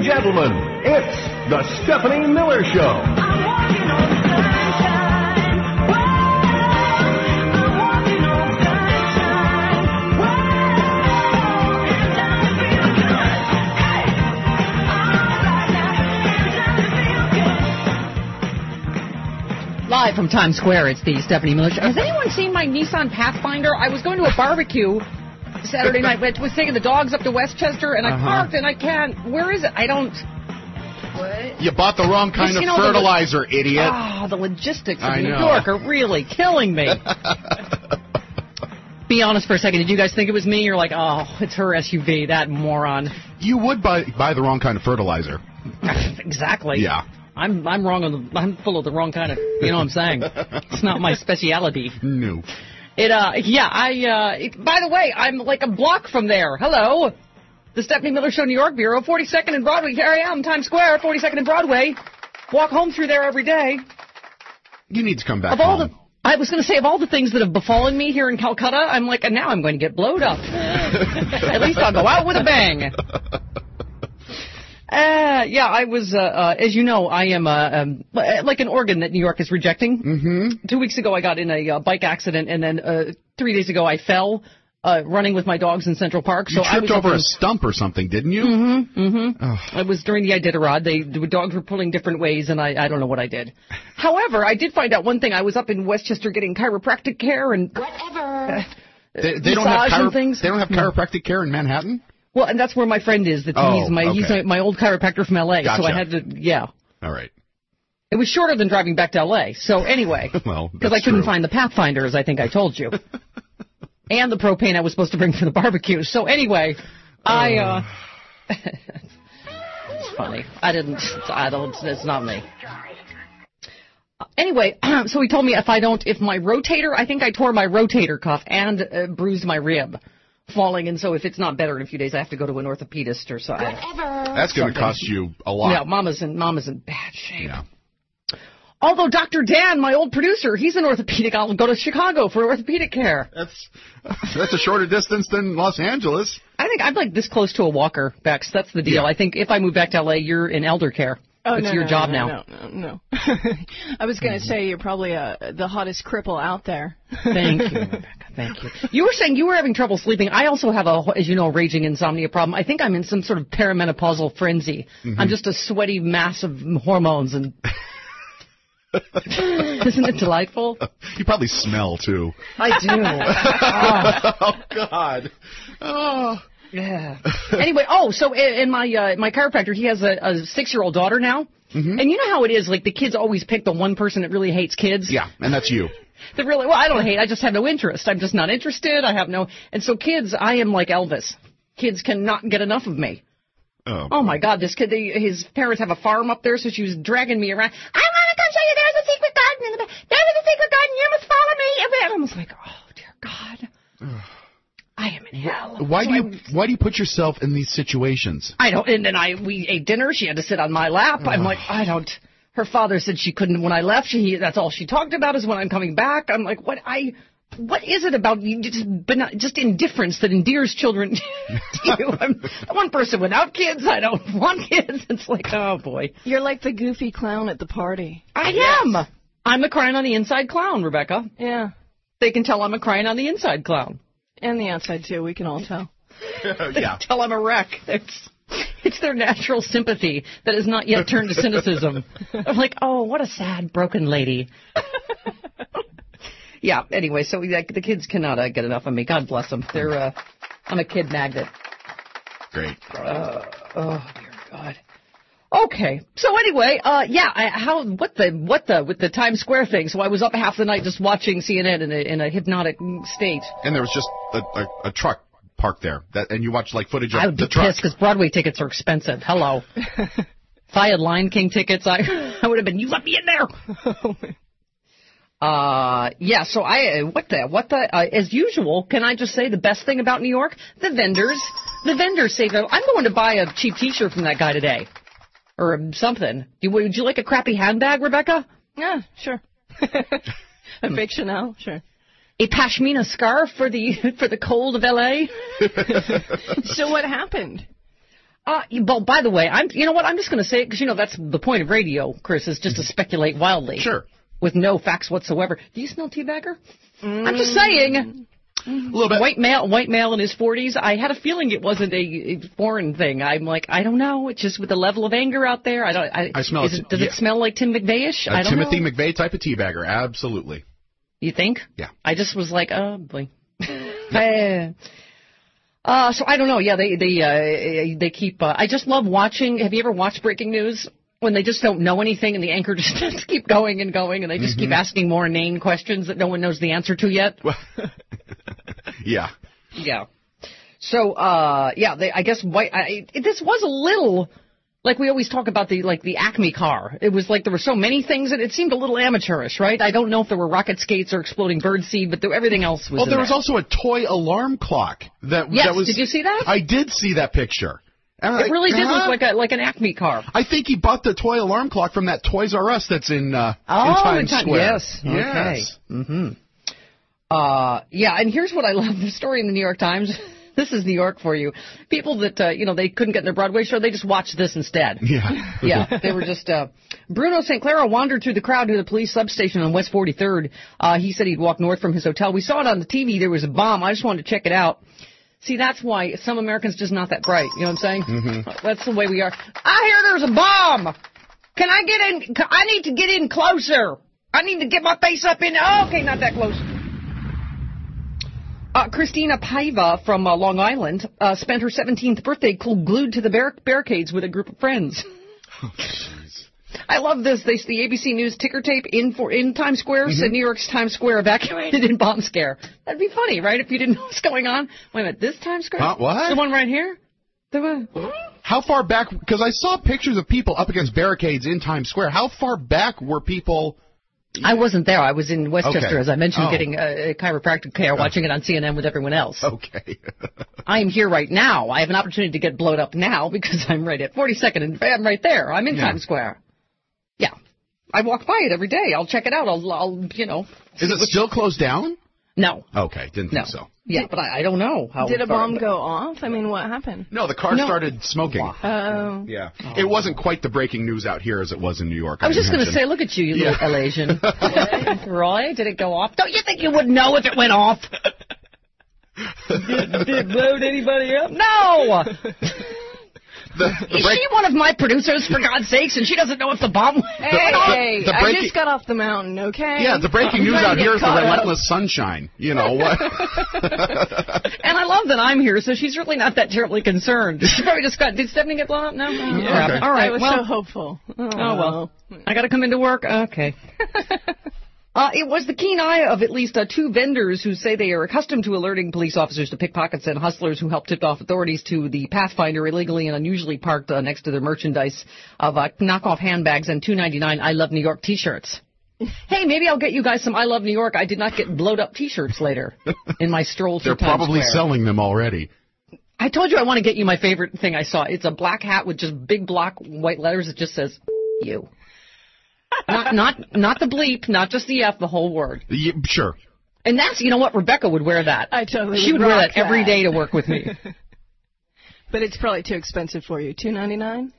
and gentlemen, it's the Stephanie Miller Show. Live from Times Square, it's the Stephanie Miller Show. Has anyone seen my Nissan Pathfinder? I was going to a barbecue Saturday night. I was taking the dogs up to Westchester, and I parked, and I can't. Where is it? I don't. What? You bought the wrong kind of fertilizer, idiot. Oh, the logistics of New York are really killing me. Be honest for a second. Did you guys think it was me? You're like, oh, it's her SUV, that moron. You would buy the wrong kind of fertilizer. Exactly. Yeah. I'm wrong I'm full of the wrong kind of, you know what I'm saying? It's not my speciality. No. By the way, I'm like a block from there. Hello. The Stephanie Miller Show New York Bureau, 42nd and Broadway. Here I am, Times Square, 42nd and Broadway. Walk home through there every day. You need to come back home. I was going to say, of all the things that have befallen me here in Calcutta, I'm like, and now I'm going to get blowed up. At least I'll go out with a bang. I was, as you know, I am like an organ that New York is rejecting. Mm-hmm. 2 weeks ago, I got in a bike accident, and then 3 days ago, I fell running with my dogs in Central Park. You tripped over a stump or something, didn't you? Mm-hmm, mm-hmm. Oh. It was during the Iditarod. The dogs were pulling different ways, and I don't know what I did. However, I did find out one thing. I was up in Westchester getting chiropractic care and whatever. They don't have things. They don't have chiropractic care in Manhattan? Well, and that's where my friend is. He's my old chiropractor from L.A., Gotcha. so I had to, All right. It was shorter than driving back to L.A., so anyway. Well, because I couldn't find the Pathfinder, as I think I told you. And the propane I was supposed to bring for the barbecue. So anyway, it's funny. It's not me. Anyway, so he told me if my rotator, I think I tore my rotator cuff and bruised my rib falling, and so if it's not better in a few days, I have to go to an orthopedist or something. Whatever. That's going to cost you a lot. Yeah, Mama's in bad shape. Yeah. Although Dr. Dan, my old producer, he's an orthopedic. I'll go to Chicago for orthopedic care. That's a shorter distance than Los Angeles. I think I'm like this close to a walker, Bex. That's the deal. Yeah. I think if I move back to L.A., you're in elder care. Oh, it's your job now. No. I was going to say you're probably the hottest cripple out there. Thank you, Rebecca. Thank you. You were saying you were having trouble sleeping. I also have as you know, a raging insomnia problem. I think I'm in some sort of perimenopausal frenzy. Mm-hmm. I'm just a sweaty mass of hormones and... Isn't it delightful? You probably smell, too. I do. Oh, God. Oh. Yeah. Anyway, so in my chiropractor, he has a 6-year-old daughter now. Mm-hmm. And you know how it is, like the kids always pick the one person that really hates kids. Yeah, and that's you. I don't hate, I just have no interest. I'm just not interested. And so kids, I am like Elvis. Kids cannot get enough of me. Oh my God, this kid, his parents have a farm up there, so she was dragging me around. I want to come show you, there's a secret garden in the back. There's a secret garden, you must follow me. And I was like, oh, dear God. I am in hell. Why do you put yourself in these situations? I don't. And then we ate dinner. She had to sit on my lap. I'm like, I don't. Her father said she couldn't. When I left, that's all she talked about is when I'm coming back. I'm like, what is it about you? Just indifference that endears children to you. I'm one person without kids. I don't want kids. It's like, oh boy. You're like the goofy clown at the party. I am. I'm a crying on the inside clown, Rebecca. Yeah. They can tell I'm a crying on the inside clown. And the outside, too. We can all tell. Yeah. Tell I'm a wreck. It's their natural sympathy that has not yet turned to cynicism. I'm like, oh, what a sad, broken lady. Yeah, anyway, so the kids cannot get enough of me. God bless them. I'm a kid magnet. Great. Oh, dear God. Okay, so anyway, with the Times Square thing? So I was up half the night just watching CNN in a hypnotic state. And there was just a truck parked there, and you watched like footage of the truck. I would be pissed because Broadway tickets are expensive. Hello. If I had Lion King tickets, I would have been. You let me in there. So as usual, can I just say the best thing about New York? The vendors say that I'm going to buy a cheap T-shirt from that guy today. Or something. Would you like a crappy handbag, Rebecca? Yeah, sure. A fake Chanel, sure. A pashmina scarf for the cold of L.A.? So what happened? Well, by the way, you know what? I'm just going to say it because, that's the point of radio, Chris, is just to speculate wildly. Sure. With no facts whatsoever. Do you smell teabagger? I'm just saying. A little bit. White male in his 40s. I had a feeling it wasn't a foreign thing. I'm like, I don't know. It's just with the level of anger out there. I smell it. Does it smell like Tim McVeigh-ish? I don't Timothy know. McVeigh type of teabagger. Absolutely. You think? Yeah. I just was like, oh boy. So I don't know. Yeah, they keep. I just love watching. Have you ever watched breaking news? When they just don't know anything and the anchor just keep going and going and they just keep asking more inane questions that no one knows the answer to yet. Yeah. Yeah. So, I guess this was a little, like we always talk about the Acme car. It was like there were so many things and it seemed a little amateurish, right? I don't know if there were rocket skates or exploding birdseed, but everything else was there was also a toy alarm clock. That was. Did you see that? I did see that picture. It really did look like an Acme car. I think he bought the toy alarm clock from that Toys R Us that's in Times Square. Yes. Okay. Mm-hmm. And here's what I love. The story in the New York Times. This is New York for you. People that, they couldn't get in their Broadway show, they just watched this instead. Yeah. Yeah, they were just, Bruno St. Clara wandered through the crowd to the police substation on West 43rd. He said he'd walk north from his hotel. We saw it on the TV. There was a bomb. I just wanted to check it out. See, that's why some Americans just not that bright. You know what I'm saying? Mm-hmm. That's the way we are. I hear there's a bomb. Can I get in? I need to get in closer. I need to get my face up in. Oh, okay, not that close. Christina Paiva from Long Island spent her 17th birthday glued to the barricades with a group of friends. Oh, jeez. I love this. The ABC News ticker tape in Times Square said New York's Times Square evacuated in bomb scare. That'd be funny, right? If you didn't know what's going on. Wait a minute, this Times Square? What? The one right here? The one. How far back? Because I saw pictures of people up against barricades in Times Square. How far back were people? I wasn't there. I was in Westchester, okay. as I mentioned, getting chiropractic care, watching it on CNN with everyone else. Okay. I am here right now. I have an opportunity to get blowed up now because I'm right at 42nd and I'm right there. I'm in Times Square. Yeah. I walk by it every day. I'll check it out. I'll Is it still closed down? No. Okay, didn't think so. Yeah, but I don't know how. Did a bomb go off? I mean, what happened? No, the car started smoking. Oh. Yeah. It wasn't quite the breaking news out here as it was in New York. I was just going to say, look at you little Malaysian. Roy, did it go off? Don't you think you would know if it went off? Did it blow anybody up? No! Is she one of my producers, for God's sakes, and she doesn't know if the bomb went? Hey, I just got off the mountain, okay? Yeah, the breaking news out here is the relentless sunshine. You know what? And I love that I'm here, so she's really not that terribly concerned. She probably just got. Did Stephanie get blown up? No. Yeah. Okay. All right. I was so hopeful. Oh well. I got to come into work. Okay. It was the keen eye of at least two vendors who say they are accustomed to alerting police officers to pickpockets and hustlers who helped tip off authorities to the Pathfinder illegally and unusually parked next to their merchandise of knockoff handbags and $2.99 I Love New York T-shirts. Hey, maybe I'll get you guys some I Love New York. I did not get blowed up T-shirts later in my stroll through They're Times probably Square. selling them already. I told you I want to get you my favorite thing I saw. It's a black hat with just big block white letters. It just says you. Not the bleep, not just the F, the whole word. Yeah, sure. And that's, you know what, Rebecca would wear that. I totally She would wear that every day to work with me. But it's probably too expensive for you. $2.99?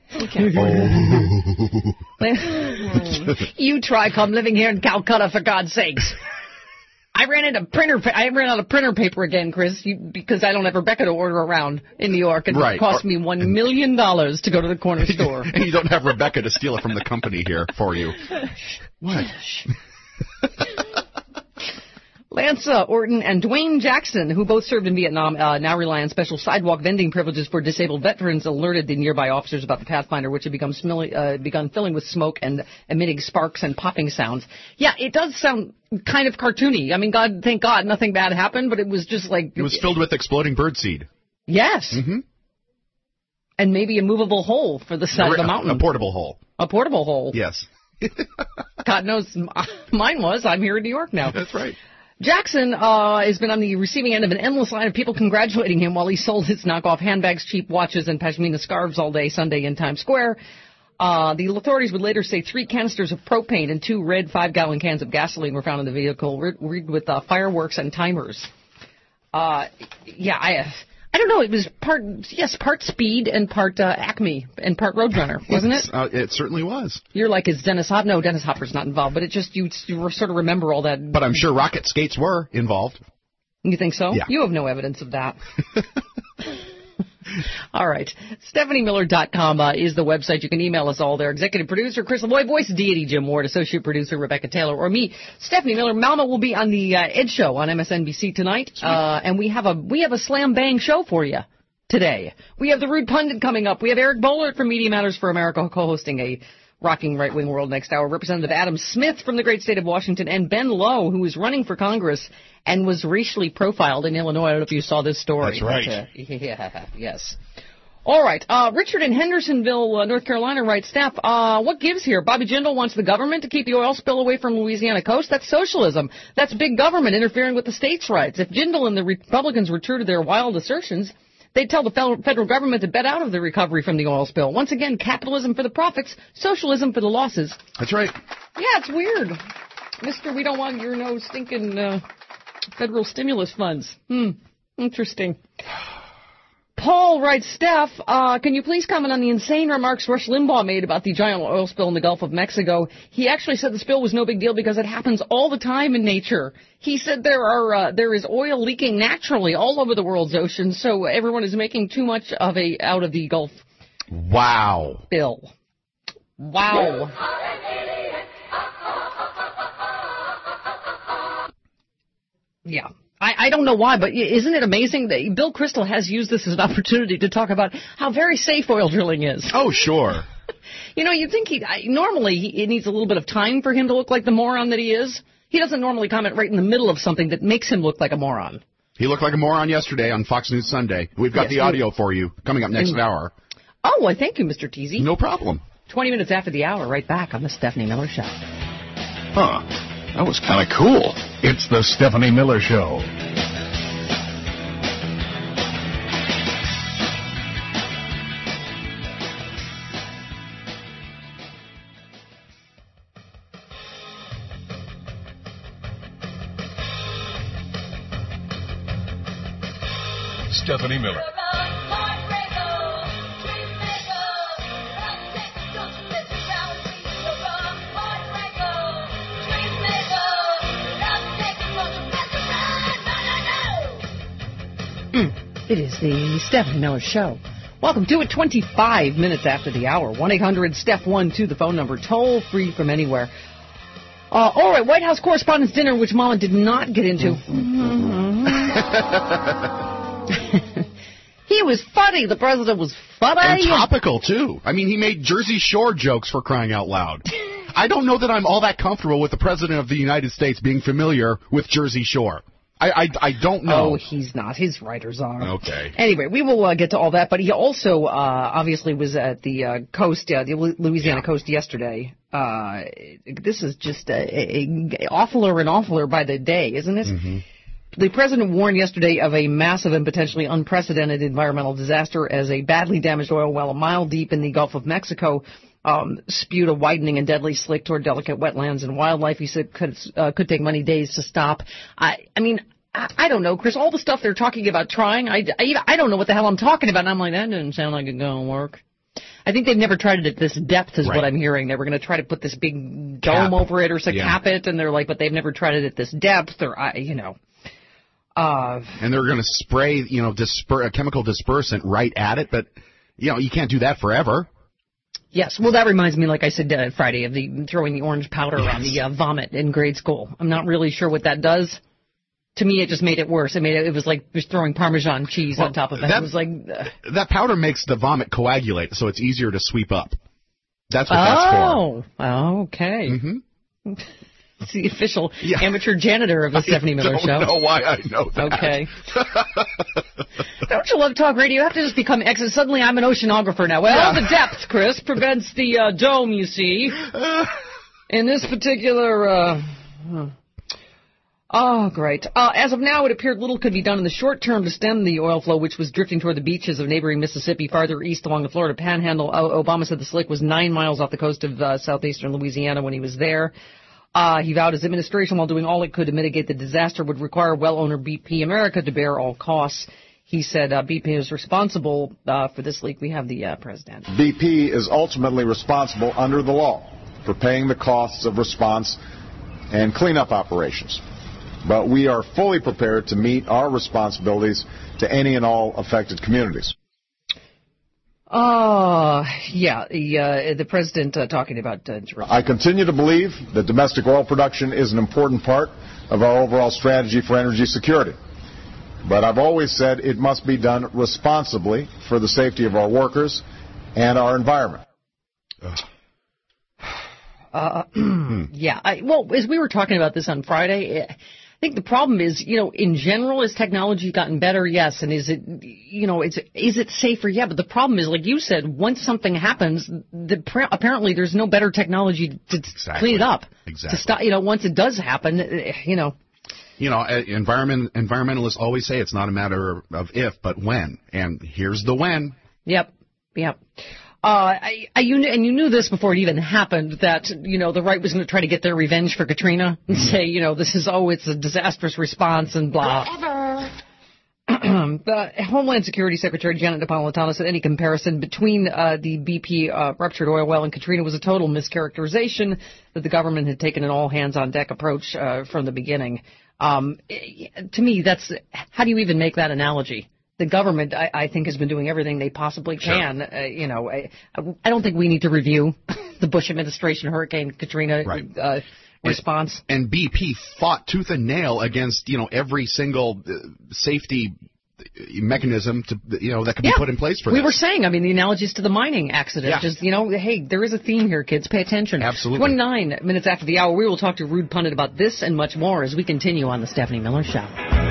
You can't. You try come living here in Calcutta, for God's sakes. I ran out of printer paper again, Chris, because I don't have Rebecca to order around in New York, and it cost me $1 million to go to the corner store. And you don't have Rebecca to steal it from the company here for you. What? Lance Orton and Dwayne Jackson, who both served in Vietnam, now rely on special sidewalk vending privileges for disabled veterans, alerted the nearby officers about the Pathfinder, which had begun filling with smoke and emitting sparks and popping sounds. Yeah, it does sound kind of cartoony. I mean, thank God, nothing bad happened, but it was just like... It was filled with exploding birdseed. Yes. Mm-hmm. And maybe a movable hole for the side of the mountain. A portable hole. A portable hole. Yes. God knows mine was. I'm here in New York now. That's right. Jackson has been on the receiving end of an endless line of people congratulating him while he sold his knockoff handbags, cheap watches, and pashmina scarves all day Sunday in Times Square. The authorities would later say 3 canisters of propane and 2 red 5-gallon cans of gasoline were found in the vehicle, rigged with fireworks and timers. I I don't know. It was part Speed and part Acme and part Roadrunner, wasn't it? It certainly was. You're like, is Dennis Hopper? No, Dennis Hopper's not involved, but it just, you sort of remember all that. But I'm sure rocket skates were involved. You think so? Yeah. You have no evidence of that. All right. StephanieMiller.com is the website. You can email us all there. Executive producer Chris LeBoy, voice deity Jim Ward, associate producer Rebecca Taylor, or me, Stephanie Miller. Mama will be on the Ed Show on MSNBC tonight, and we have a slam bang show for you today. We have the Rude Pundit coming up. We have Eric Boehlert from Media Matters for America co-hosting a rocking right-wing world next hour. Representative Adam Smith from the great state of Washington, and Ben Lowe, who is running for Congress and was racially profiled in Illinois. I don't know if you saw this story. That's right. Yes. All right. Richard in Hendersonville, North Carolina writes, Steph, what gives here? Bobby Jindal wants the government to keep the oil spill away from Louisiana coast. That's socialism. That's big government interfering with the states' rights. If Jindal and the Republicans were true to their wild assertions, they'd tell the federal government to bet out of the recovery from the oil spill. Once again, capitalism for the profits, socialism for the losses. That's right. Yeah, it's weird. Mister, we don't want your no stinking federal stimulus funds. Interesting. Paul writes, Steph, can you please comment on the insane remarks Rush Limbaugh made about the giant oil spill in the Gulf of Mexico? He actually said the spill was no big deal because it happens all the time in nature. He said there is oil leaking naturally all over the world's oceans, so everyone is making too much out of the Gulf. Wow. Spill. Wow. Yeah. I don't know why, but isn't it amazing that Bill Kristol has used this as an opportunity to talk about how very safe oil drilling is? Oh, sure. You'd think it needs a little bit of time for him to look like the moron that he is. He doesn't normally comment right in the middle of something that makes him look like a moron. He looked like a moron yesterday on Fox News Sunday. We've got the audio for you coming up next hour. Oh, well, thank you, Mr. Teasy. No problem. 20 minutes after the hour, right back on the Stephanie Miller Show. Huh. That was kind of cool. It's the Stephanie Miller Show. Stephanie Miller. It is the Stephanie Miller Show. Welcome to it, 25 minutes after the hour. 1-800-STEPH-1-2, the phone number, toll free from anywhere. All right, White House Correspondents' Dinner, which Mama did not get into. He was funny. The president was funny. And topical, too. I mean, he made Jersey Shore jokes for crying out loud. I don't know that I'm all that comfortable with the president of the United States being familiar with Jersey Shore. I don't know. Oh, he's not. His writers are. Okay. Anyway, we will get to all that, but he also obviously was at the coast, the Louisiana coast yesterday. This is just awfuler and awfuler by the day, isn't it? Mm-hmm. The president warned yesterday of a massive and potentially unprecedented environmental disaster as a badly damaged oil well a mile deep in the Gulf of Mexico spewed a widening and deadly slick toward delicate wetlands and wildlife. He said could take many days to stop. I mean, I don't know, Chris. All the stuff they're talking about trying, I don't know what the hell I'm talking about. And I'm like, that didn't sound like it's going to work. I think they've never tried it at this depth is what I'm hearing. They were going to try to put this big dome over it or cap it, and they're like, but they've never tried it at this depth or, and they're going to spray, a chemical dispersant right at it, but, you can't do that forever. Yes, well, that reminds me, like I said Friday, of throwing the orange powder on the vomit in grade school. I'm not really sure what that does. To me, it just made it worse. It was like just throwing Parmesan cheese on top of it. It was like that powder makes the vomit coagulate, so it's easier to sweep up. That's what that's for. Oh, okay. Mm-hmm. It's the official amateur janitor of the Stephanie Miller Show. I don't know why I know that. Okay. Don't you love talk radio? You have to just become suddenly I'm an oceanographer now. Well, the depth, Chris, prevents the dome, you see. In this particular... Oh, great. As of now, it appeared little could be done in the short term to stem the oil flow, which was drifting toward the beaches of neighboring Mississippi farther east along the Florida Panhandle. Obama said the slick was 9 miles off the coast of southeastern Louisiana when he was there. He vowed his administration, while doing all it could to mitigate the disaster, would require well owner BP America to bear all costs. He said BP is responsible for this leak. We have the president. BP is ultimately responsible under the law for paying the costs of response and cleanup operations. But we are fully prepared to meet our responsibilities to any and all affected communities. The president talking about Jerusalem. I continue to believe that domestic oil production is an important part of our overall strategy for energy security. But I've always said it must be done responsibly for the safety of our workers and our environment. As we were talking about this on Friday, I think the problem is, in general, has technology gotten better? Yes. And is it safer? Yeah. But the problem is, like you said, once something happens, apparently there's no better technology to clean it up. Exactly. To stop, once it does happen, environmentalists always say it's not a matter of if, but when. And here's the when. Yep. You knew this before it even happened, that, the right was going to try to get their revenge for Katrina and say, it's a disastrous response and blah. The Homeland Security Secretary Janet Napolitano said any comparison between the BP ruptured oil well and Katrina was a total mischaracterization, that the government had taken an all-hands-on-deck approach from the beginning. To me, how do you even make that analogy? The government, I think, has been doing everything they possibly can. Sure. I don't think we need to review the Bush administration Hurricane Katrina response. And BP fought tooth and nail against, every single safety mechanism that could be put in place for this. We were saying, the analogies to the mining accident. Yeah. Hey, there is a theme here, kids. Pay attention. Absolutely. 29 minutes after the hour, we will talk to Rude Pundit about this and much more as we continue on the Stephanie Miller Show.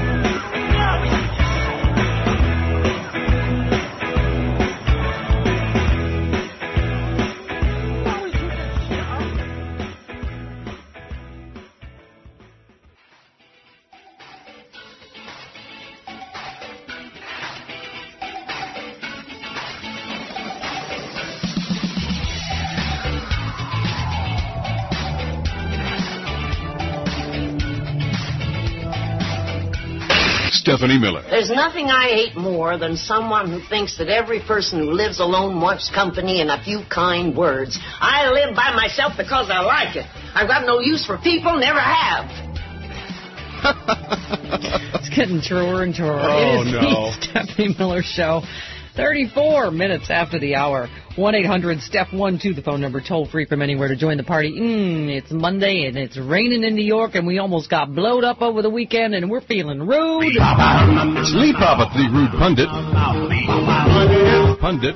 Stephanie Miller. There's nothing I hate more than someone who thinks that every person who lives alone wants company and a few kind words. I live by myself because I like it. I've got no use for people, never have. It's getting truer and truer. Oh, it is no. the Stephanie Miller Show. 34 minutes after the hour. 1-800-STEP-12, the phone number, toll free from anywhere to join the party. It's Monday and it's raining in New York and we almost got blowed up over the weekend and we're feeling rude. It's Lee Papa, the Rude Pundit. Pundit.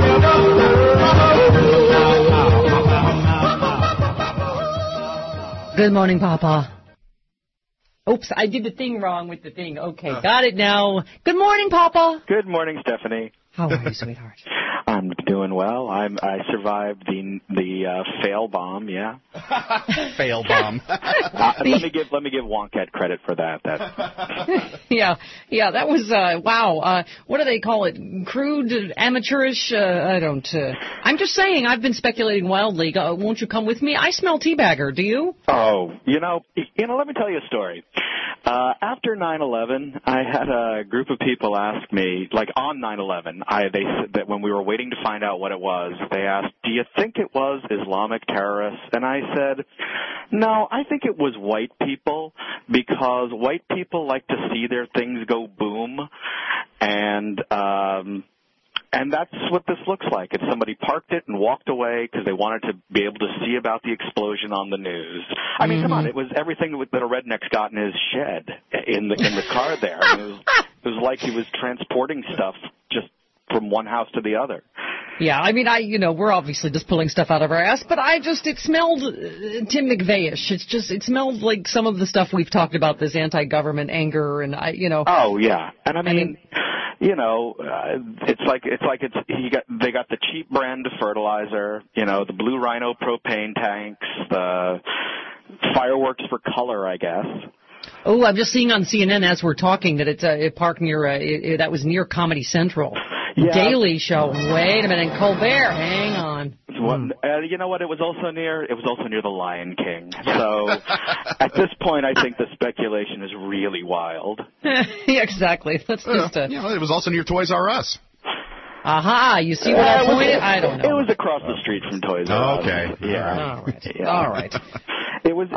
Good morning, Papa. Oops, I did the thing wrong with the thing. Okay, got it now. Good morning, Papa. Good morning, Stephanie. How are you, sweetheart? I'm doing well. I survived the fail bomb. Yeah. Fail bomb. Let me give Wonkette credit for that. Yeah. That was wow. What do they call it? Crude, amateurish. I don't. I'm just saying. I've been speculating wildly. Won't you come with me? I smell teabagger. Do you? Oh, let me tell you a story. After 9/11, I had a group of people ask me, like on 9/11, they said that when we were waiting to find out what it was, they asked, do you think it was Islamic terrorists? And I said, no, I think it was white people, because white people like to see their things go boom, and that's what this looks like. It's somebody parked it and walked away because they wanted to be able to see about the explosion on the news. I mean, come on, it was everything that a redneck's got in his shed in the car there. I mean, it was like he was transporting stuff just from one house to the other. Yeah, I mean, we're obviously just pulling stuff out of our ass, but it smelled Tim McVeigh-ish. It smelled like some of the stuff we've talked about, this anti-government anger, and Oh yeah, and I mean they got the cheap brand of fertilizer, the Blue Rhino propane tanks, the fireworks for color, I guess. Oh, I'm just seeing on CNN as we're talking that it's parked near that was near Comedy Central. Yeah. Daily Show. Wait a minute, Colbert. Hang on. You know what? It was also near the Lion King. So at this point, I think the speculation is really wild. Yeah, exactly. That's just it was also near Toys R Us. Aha! You see what I pointed? I don't know. It was across the street from Toys R Us. Okay. Yeah. All right. Yeah. All right. It was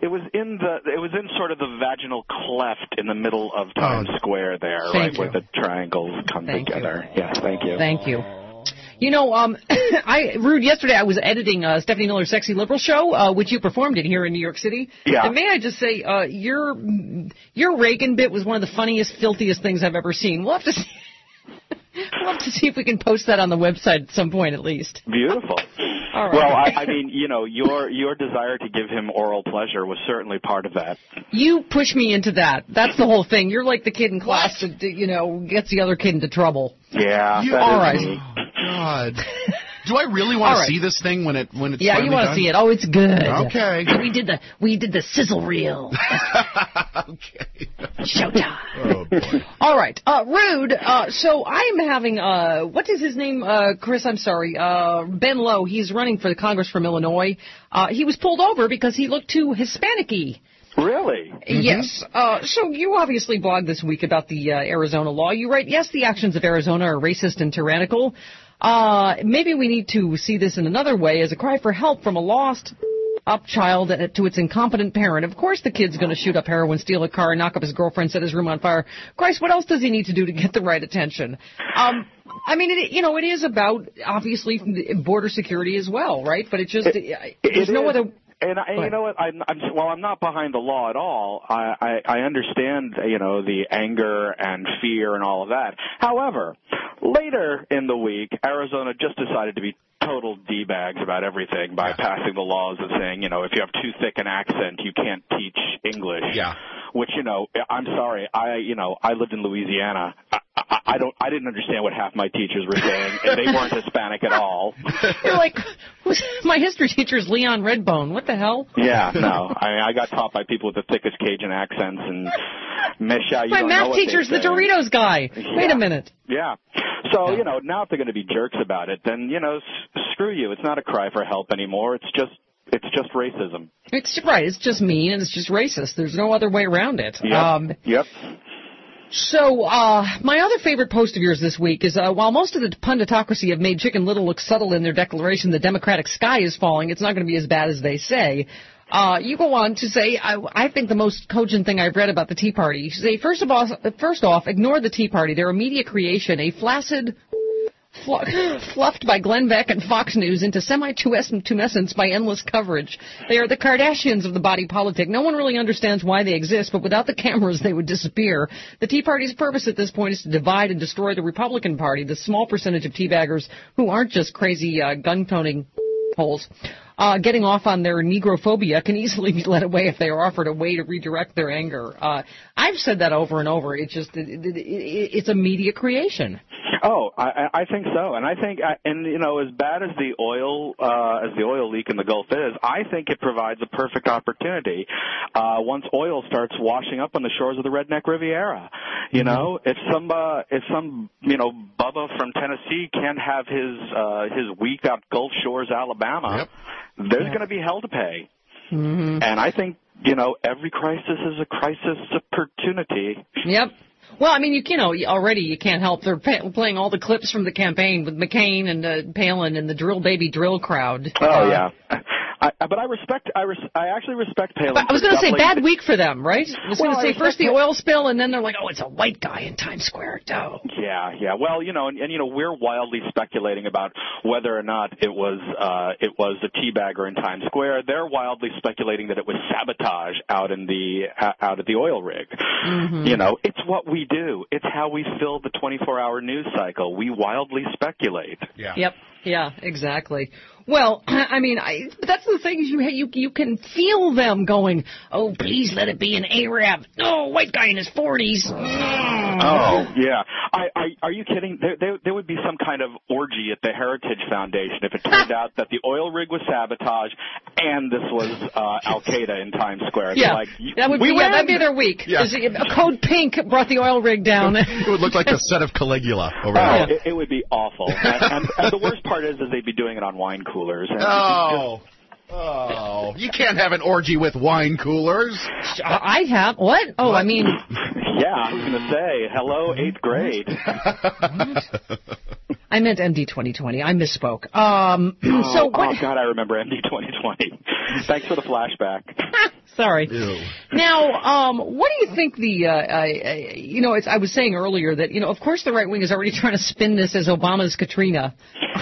in sort of the vaginal cleft in the middle of Times Square there, right where the triangles come together. Yeah, thank you. Thank you. You know, Rude, yesterday I was editing Stephanie Miller's Sexy Liberal show, which you performed in here in New York City. Yeah. And may I just say, your Reagan bit was one of the funniest, filthiest things I've ever seen. We'll have to see. We'll have to see if we can post that on the website at some point, at least. Beautiful. All right. Well, I mean, your desire to give him oral pleasure was certainly part of that. You push me into that. That's the whole thing. You're like the kid in class that, gets the other kid into trouble. Yeah. All right. Me. Oh, God. Do I really want to see this thing when it's Yeah, you want to see it. Oh, it's good. Okay. We did the sizzle reel. Okay. Showtime. Oh, boy. All right. Rude, so I'm having, what is his name, Chris? I'm sorry. Ben Lowe. He's running for the Congress from Illinois. He was pulled over because he looked too Hispanic-y. Really? Yes. So you obviously blogged this week about the Arizona law. You write, yes, the actions of Arizona are racist and tyrannical. Maybe we need to see this in another way as a cry for help from a lost up child to its incompetent parent. Of course the kid's going to shoot up heroin, steal a car, knock up his girlfriend, set his room on fire. Christ, what else does he need to do to get the right attention? I mean, it is about, obviously, border security as well, right? But there's no other... And you know what? I'm not behind the law at all. I understand, the anger and fear and all of that. However, later in the week, Arizona just decided to be total D-bags about everything by passing the laws of saying, if you have too thick an accent, you can't teach English. Yeah. Which, I'm sorry, I lived in Louisiana. I didn't understand what half my teachers were saying, and they weren't Hispanic at all. You're like, my history teacher's Leon Redbone. What the hell? Yeah, no. I got taught by people with the thickest Cajun accents, and Misha, you my don't math know what teacher's the Doritos guy. Yeah. Wait a minute. Yeah. So, now if they're going to be jerks about it, then, screw you. It's not a cry for help anymore. It's just racism. It's right. It's just mean, and it's just racist. There's no other way around it. Yep. So, my other favorite post of yours this week is, while most of the punditocracy have made Chicken Little look subtle in their declaration the Democratic sky is falling, it's not going to be as bad as they say. You go on to say, I think the most cogent thing I've read about the Tea Party. You say, first off, ignore the Tea Party. They're a media creation, a flaccid, fluffed by Glenn Beck and Fox News into semi-tumescence by endless coverage. They are the Kardashians of the body politic. No one really understands wwhy they exist, but without the cameras, they would disappear. The Tea Party's purpose at this point is to divide and destroy the Republican Party, the small percentage of teabaggers who aren't just crazy gun-toting holes. Getting off on their negrophobia can easily be led away if they are offered a way to redirect their anger. I've said that over and over. It's just, it's a media creation. Oh, I think so, and I think, as bad as the oil leak in the Gulf is, I think it provides a perfect opportunity. Once oil starts washing up on the shores of the redneck Riviera, if some Bubba from Tennessee can't have his week up Gulf Shores, Alabama, there's going to be hell to pay. Mm-hmm. And I think every crisis is a crisis opportunity. Yep. Well, I mean, already you can't help. They're playing all the clips from the campaign with McCain and Palin and the drill baby drill crowd. Oh, yeah. I actually respect Palin. But I was going to say, bad week for them, right? I was going to say first the oil spill, and then they're like, oh, it's a white guy in Times Square. Oh. Yeah. Well, we're wildly speculating about whether or not it was a teabagger in Times Square. They're wildly speculating that it was sabotage out at the oil rig. Mm-hmm. It's what we do. It's how we fill the 24-hour news cycle. We wildly speculate. Yeah. Yep. Yeah, exactly. Well, I mean, that's the thing is you can feel them going, oh, please let it be an Arab. Oh, white guy in his 40s. Oh, yeah. Are you kidding? There would be some kind of orgy at the Heritage Foundation if it turned out that the oil rig was sabotage and this was Al-Qaeda in Times Square. Yeah, like, that'd be their week. Yeah. Code Pink brought the oil rig down. It would look like a set of Caligula over Oh, there. it would be awful. and the worst part is they'd be doing it on wine coolers. And Oh, you can't have an orgy with wine coolers. I have. What? Oh, I mean. Yeah, I was going to say, hello, 8th grade. I meant MD 2020. I misspoke. Oh, God, I remember MD 2020. Thanks for the flashback. Sorry. Ew. Now, what do you think I was saying earlier that, of course the right wing is already trying to spin this as Obama's Katrina.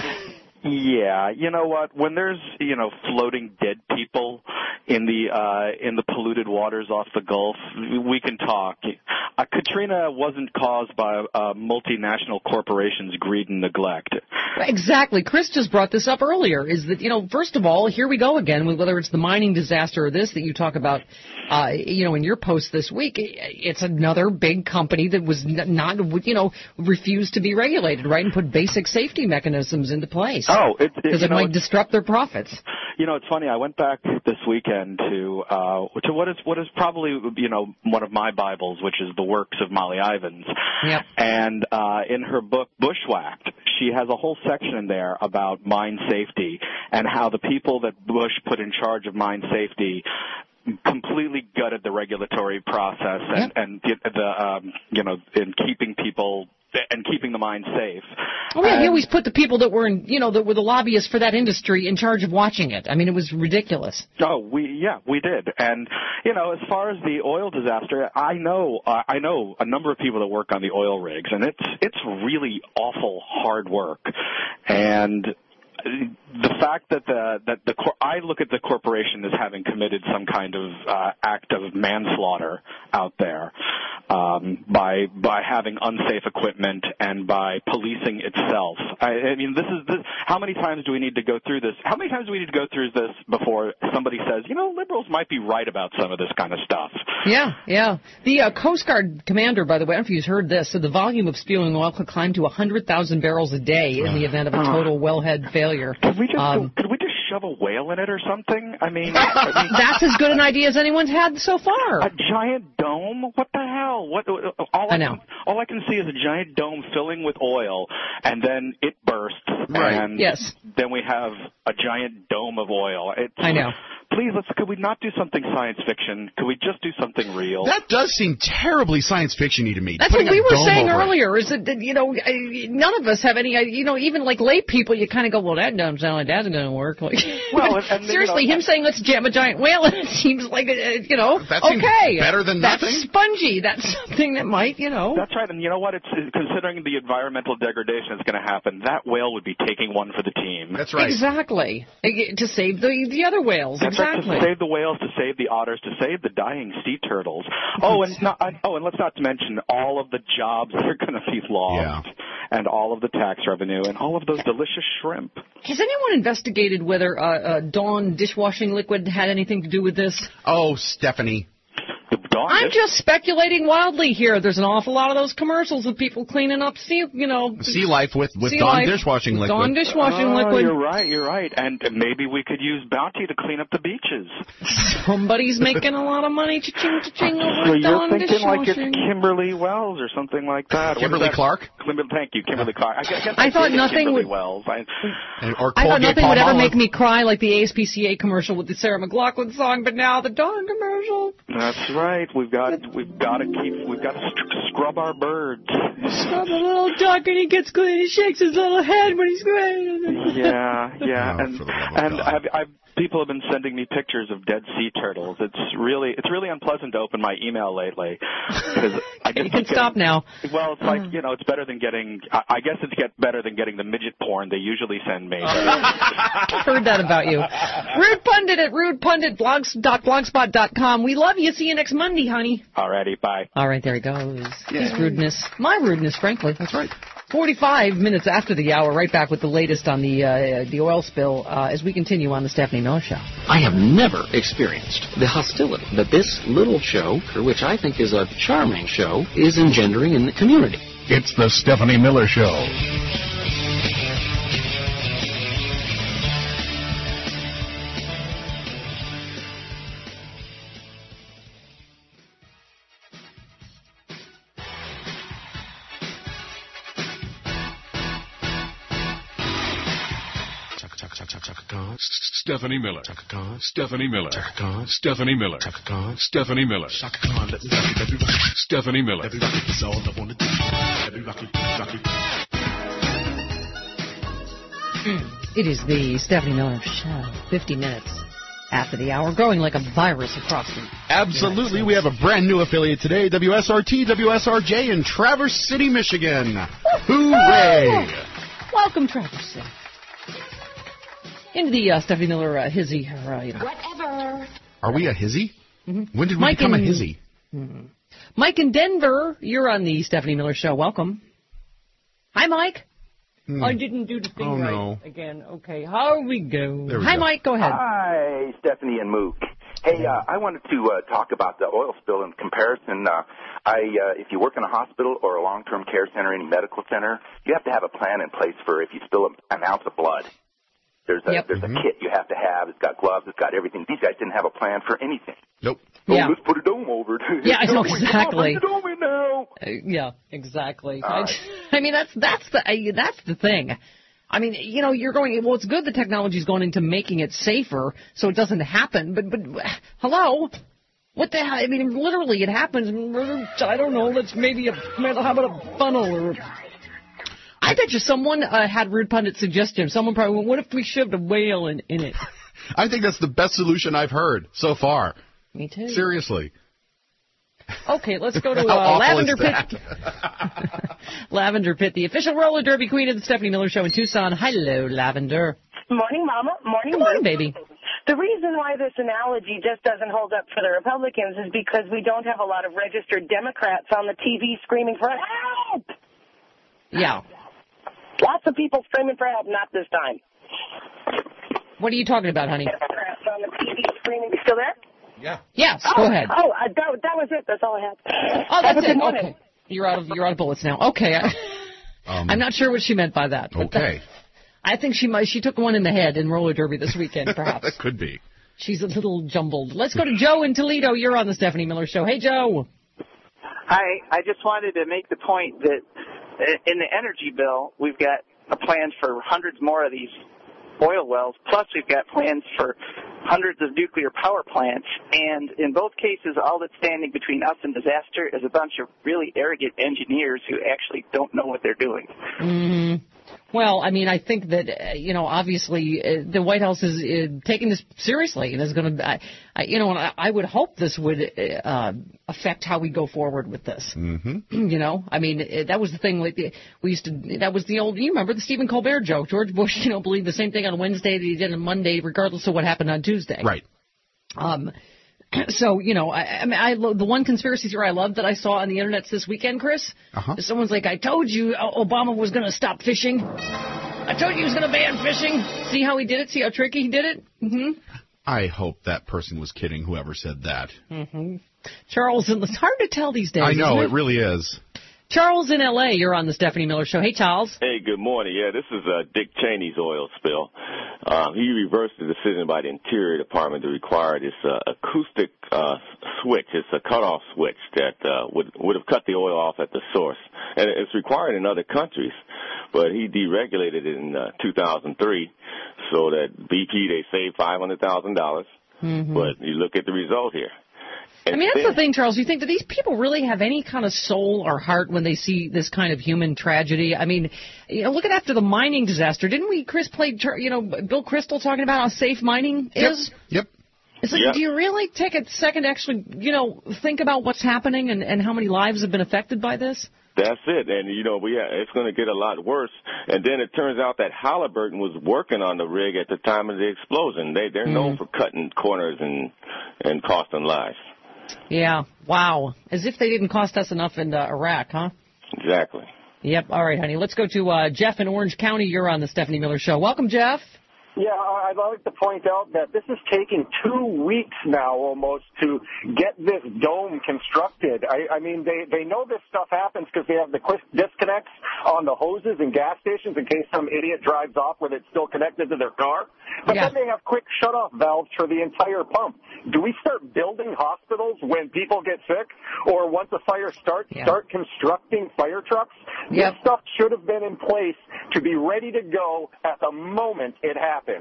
Yeah, you know what? When there's floating dead people in the polluted waters off the Gulf, we can talk. Katrina wasn't caused by multinational corporations' greed and neglect. Exactly. Chris just brought this up earlier. Is that first of all, here we go again with whether it's the mining disaster or this that you talk about, in your post this week. It's another big company that was not refused to be regulated, right, and put basic safety mechanisms into place. Oh, because it might disrupt their profits. It's funny. I went back this weekend to what is probably one of my Bibles, which is the works of Molly Ivins. Yep. And in her book Bushwhacked, she has a whole section in there about mine safety and how the people that Bush put in charge of mine safety completely gutted the regulatory process and in keeping people and keeping the mine safe. Oh yeah, he always put the people that were that were the lobbyists for that industry in charge of watching it. I mean, it was ridiculous. Oh, we did. And as far as the oil disaster, I know a number of people that work on the oil rigs, and it's really awful hard work. And the fact that I look at the corporation as having committed some kind of act of manslaughter out there by having unsafe equipment and by policing itself. I mean, this is how many times do we need to go through this? How many times do we need to go through this before somebody says, liberals might be right about some of this kind of stuff? Yeah. The Coast Guard commander, by the way, I don't know if you've heard this, said the volume of spewing oil could climb to 100,000 barrels a day in the event of a total wellhead failure. Could we just shove a whale in it or something? I mean, that's as good an idea as anyone's had so far. A giant dome? What the hell? All I can see is a giant dome filling with oil, and then it bursts. Right. And yes. Then we have a giant dome of oil. I know. Please, could we not do something science fiction? Could we just do something real? That does seem terribly science fiction-y to me. That's what we were saying earlier, is that, none of us have any, even like lay people, you kind of go, well, that doesn't sound like that's going to work. Like, seriously, him saying let's jam a giant whale in it seems like, that seems better than nothing. That's spongy. That's something that might, That's right, and you know what? It's considering the environmental degradation that's going to happen, that whale would be taking one for the team. That's right. Exactly. To save the other whales. That's exactly. Right, to save the whales, to save the otters, to save the dying sea turtles. And let's not mention all of the jobs that are going to be lost, and all of the tax revenue, and all of those delicious shrimp. Has anyone investigated whether Dawn dishwashing liquid had anything to do with this? Oh, Stephanie. I'm just speculating wildly here. There's an awful lot of those commercials of people cleaning up sea life with Dawn dishwashing liquid. Dawn dishwashing liquid. You're right. And maybe we could use Bounty to clean up the beaches. Somebody's making a lot of money, cha-ching, cha-ching, over so Dawn you're thinking dishwashing. like it's Kimberly Wells or something like that. Kimberly Clark? Thank you, Kimberly Clark. I thought nothing would. Wells. I thought nothing would ever make me cry like the ASPCA commercial with the Sarah McLachlan song, but now the Dawn commercial. That's right. We've got to scrub our birds. Scrub the little duck and he gets good and he shakes his little head when he's good. Yeah. People have been sending me pictures of dead sea turtles. It's really unpleasant to open my email lately. You can stop now. Well, it's like, it's better than getting, I guess it's better than getting the midget porn they usually send me. I've heard that about you. Rude Pundit at rudepundit.blogspot.com. We love you. See you next Monday, honey. Alrighty, bye. All right, there he goes. His rudeness. My rudeness, frankly. That's right. 45 minutes after the hour, right back with the latest on the oil spill as we continue on the Stephanie Miller Show. I have never experienced the hostility that this little show, which I think is a charming show, is engendering in the community. It's the Stephanie Miller Show. Chaka Khan. Stephanie Miller. Chaka Khan. Stephanie Miller. Chaka Khan. Stephanie Miller. Chaka Khan. Stephanie Miller. Chaka Khan. Let me rock it. Stephanie Miller. Let me rock it. That's all I wanna do. Let me rock it. It is the Stephanie Miller Show. 50 minutes after the hour, growing like a virus across the... Absolutely. We have a brand new affiliate today, WSRT, WSRJ in Traverse City, Michigan. Hooray! Welcome, Traverse City. Into the Stephanie Miller hizzy. Whatever. Are we a hizzy? Mm-hmm. When did we become a hizzy? Mm-hmm. Mike in Denver, you're on the Stephanie Miller Show. Welcome. Hi, Mike. I didn't do the thing right again. Okay, how we go? Hi, Mike. Go ahead. Hi, Stephanie and Mook. Hey, I wanted to talk about the oil spill in comparison. If you work in a hospital or a long-term care center, any medical center, you have to have a plan in place for if you spill an ounce of blood. There's a kit you have to have. It's got gloves. It's got everything. These guys didn't have a plan for anything. Nope. Let's put a dome over it. Yeah, I know exactly. Put a dome in now. Yeah, exactly. I mean, that's the thing. I mean, you know, you're going. Well, it's good the technology's going into making it safer, so it doesn't happen. But hello. What the hell? I mean, literally, it happens. I don't know. Let's how about a funnel or. I bet you someone had Rude Pundit suggest him. Someone probably went, what if we shoved a whale in it? I think that's the best solution I've heard so far. Me too. Seriously. Okay, let's go to Lavender Pit. Lavender Pit, the official roller derby queen of the Stephanie Miller Show in Tucson. Hello, Lavender. Morning, Mama. Morning, Good morning, baby. The reason why this analogy just doesn't hold up for the Republicans is because we don't have a lot of registered Democrats on the TV screaming for help. Yeah. Lots of people screaming for help, not this time. What are you talking about, honey? Democrats on the TV screaming. You still there? Yeah. Yes, go ahead. That was it. That's all I had. Oh, that's it. Okay. You're out of bullets now. Okay. I'm not sure what she meant by that. Okay. I think she took one in the head in roller derby this weekend, perhaps. That could be. She's a little jumbled. Let's go to Joe in Toledo. You're on the Stephanie Miller Show. Hey, Joe. Hi. I just wanted to make the point that in the energy bill, we've got a plan for hundreds more of these oil wells, plus we've got plans for hundreds of nuclear power plants, and in both cases, all that's standing between us and disaster is a bunch of really arrogant engineers who actually don't know what they're doing. Mm-hmm. Well, I mean, I think that, obviously the White House is taking this seriously and is going to, I would hope this would affect how we go forward with this. Mm-hmm. I mean, that was the thing. That was the old, you remember the Stephen Colbert joke. George Bush, believed the same thing on Wednesday that he did on Monday, regardless of what happened on Tuesday. Right. So, the one conspiracy theory I loved that I saw on the internet this weekend, Chris, someone's like, I told you Obama was going to stop fishing. I told you he was going to ban fishing. See how he did it? See how tricky he did it? Mm-hmm. I hope that person was kidding, whoever said that. Mm-hmm. Charles, it's hard to tell these days. I know, it really is. Charles in L.A., you're on the Stephanie Miller Show. Hey, Charles. Hey, good morning. Yeah, this is Dick Cheney's oil spill. He reversed the decision by the Interior Department to require this acoustic switch. It's a cutoff switch that would have cut the oil off at the source. And it's required in other countries, but he deregulated it in 2003 so that BP, they saved $500,000. Mm-hmm. But you look at the result here. I mean, that's the thing, Charles. You think that these people really have any kind of soul or heart when they see this kind of human tragedy? I mean, look at after the mining disaster. Didn't we, Chris, played, Bill Kristol talking about how safe mining is? Yep. It's like, do you really take a second to actually, think about what's happening and how many lives have been affected by this? That's it. And, it's going to get a lot worse. And then it turns out that Halliburton was working on the rig at the time of the explosion. They're known for cutting corners and costing lives. Yeah, wow. As if they didn't cost us enough in Iraq, huh? Exactly. Yep. All right, honey. Let's go to Jeff in Orange County. You're on the Stephanie Miller Show. Welcome, Jeff. Yeah, I'd like to point out that this has taken 2 weeks now almost to get this dome constructed. I mean, they know this stuff happens because they have the quick disconnects on the hoses and gas stations in case some idiot drives off with it still connected to their car. But then they have quick shut-off valves for the entire pump. Do we start building hospitals when people get sick? Or once a fire starts, start constructing fire trucks? This stuff should have been in place to be ready to go at the moment it happened.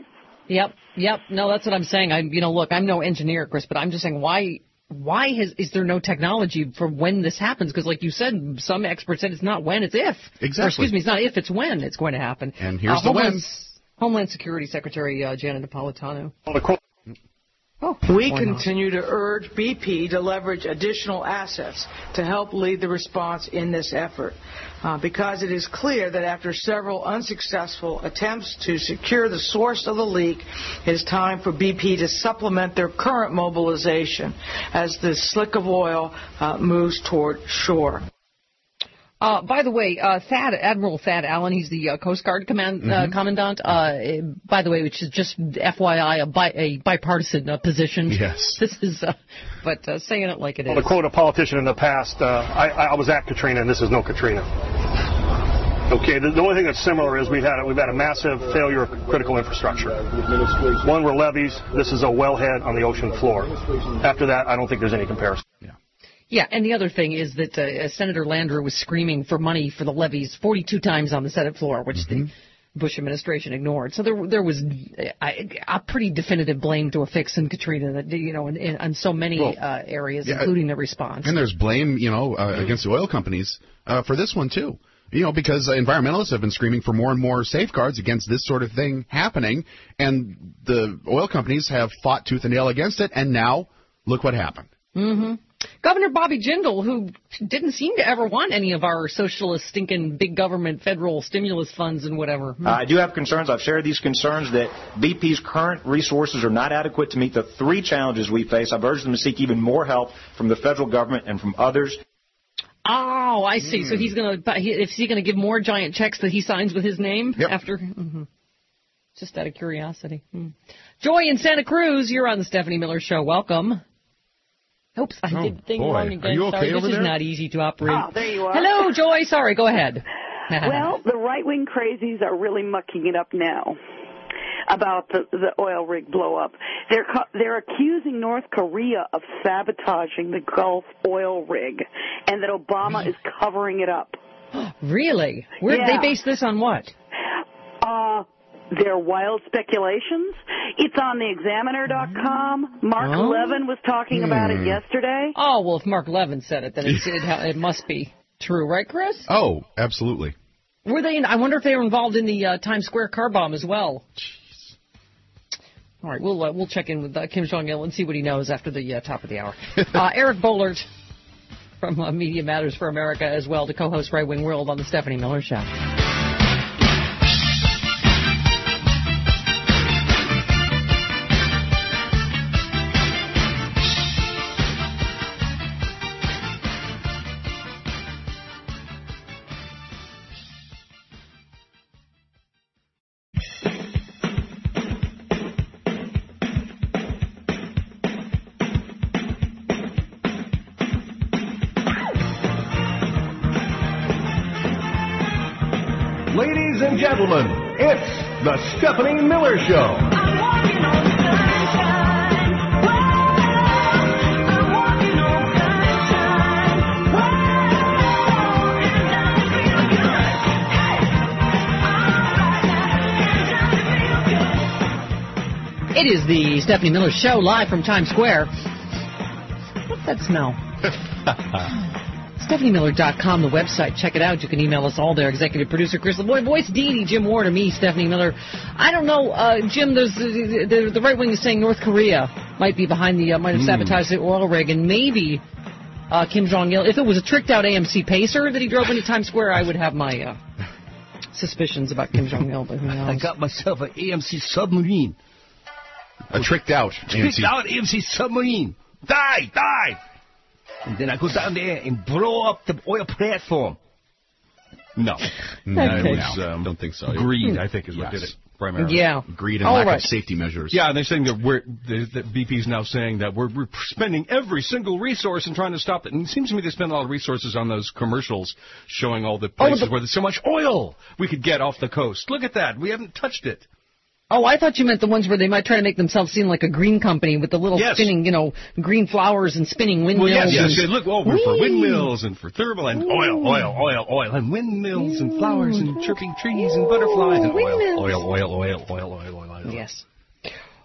Yep. No, that's what I'm saying. Look, I'm no engineer, Chris, but I'm just saying why is there no technology for when this happens? Because like you said, some experts said it's not when, it's if. Exactly. Or, excuse me, it's not if, it's when it's going to happen. And here's the when. Homeland Security Secretary Janet Napolitano. We continue to urge BP to leverage additional assets to help lead the response in this effort, because it is clear that after several unsuccessful attempts to secure the source of the leak, it is time for BP to supplement their current mobilization as the slick of oil moves toward shore. By the way, Admiral Thad Allen, he's the Coast Guard commandant. By the way, which is just FYI, a bipartisan position. Yes. This is, but saying it like it is. To quote a politician in the past, I was at Katrina, and this is no Katrina. Okay, the only thing that's similar is we've had a massive failure of critical infrastructure. One were levees. This is a wellhead on the ocean floor. After that, I don't think there's any comparison. Yeah, and the other thing is that Senator Landrieu was screaming for money for the levees 42 times on the Senate floor, which the Bush administration ignored. So there was a pretty definitive blame to affix in Katrina, that in so many areas, including the response. And there's blame, against the oil companies for this one too. Because environmentalists have been screaming for more and more safeguards against this sort of thing happening, and the oil companies have fought tooth and nail against it, and now look what happened. Mm-hmm. Governor Bobby Jindal, who didn't seem to ever want any of our socialist, stinking, big government, federal stimulus funds and whatever. I do have concerns. I've shared these concerns that BP's current resources are not adequate to meet the three challenges we face. I've urged them to seek even more help from the federal government and from others. Oh, I see. So is he going to give more giant checks that he signs with his name after? Mm-hmm. Just out of curiosity. Joy in Santa Cruz, you're on the Stephanie Miller Show. Welcome. Oops, I did the thing wrong again. Are you okay Sorry, over this there? is not easy to operate. Oh, there you are. Hello, Joy. Sorry, go ahead. Well, the right-wing crazies are really mucking it up now about the oil rig blow-up. They're accusing North Korea of sabotaging the Gulf oil rig, and that Obama is covering it up. Really? They base this on what? They're wild speculations. It's on the Examiner.com. Mark Levin was talking about it yesterday. Oh, well, if Mark Levin said it, then it must be true, right, Chris? Oh, absolutely. Were they? I wonder if they were involved in the Times Square car bomb as well. Jeez. All right, we'll check in with Kim Jong-il and see what he knows after the top of the hour. Eric Bollert from Media Matters for America as well, to co-host Right Wing World on the Stephanie Miller Show. Ladies and gentlemen, it's the Stephanie Miller Show. It is the Stephanie Miller Show, live from Times Square. What's that smell? StephanieMiller.com, the website. Check it out. You can email us all there. Executive producer Chris LeBoy, voice Dee Dee, Jim Ward, and me, Stephanie Miller. I don't know, Jim. There's the right wing is saying North Korea might be behind might have sabotaged the oil rig, and maybe Kim Jong-il. If it was a tricked out AMC Pacer that he drove into Times Square, I would have my suspicions about Kim Jong-il. But who knows? I got myself an AMC submarine. A tricked out AMC submarine. Die! And then I go down there and blow up the oil platform. No. I don't think so. Greed, I think, is what did it primarily. Yeah. Greed and lack of safety measures. Yeah, and they're saying that BP's now saying that we're spending every single resource and trying to stop it. And it seems to me they spend a lot of resources on those commercials showing all the places where there's so much oil we could get off the coast. Look at that. We haven't touched it. Oh, I thought you meant the ones where they might try to make themselves seem like a green company with the little spinning, green flowers and spinning windmills. Well, yes. Look, we're for windmills and for thermal and oil, and windmills and flowers and chirping trees and butterflies and oil. Yes.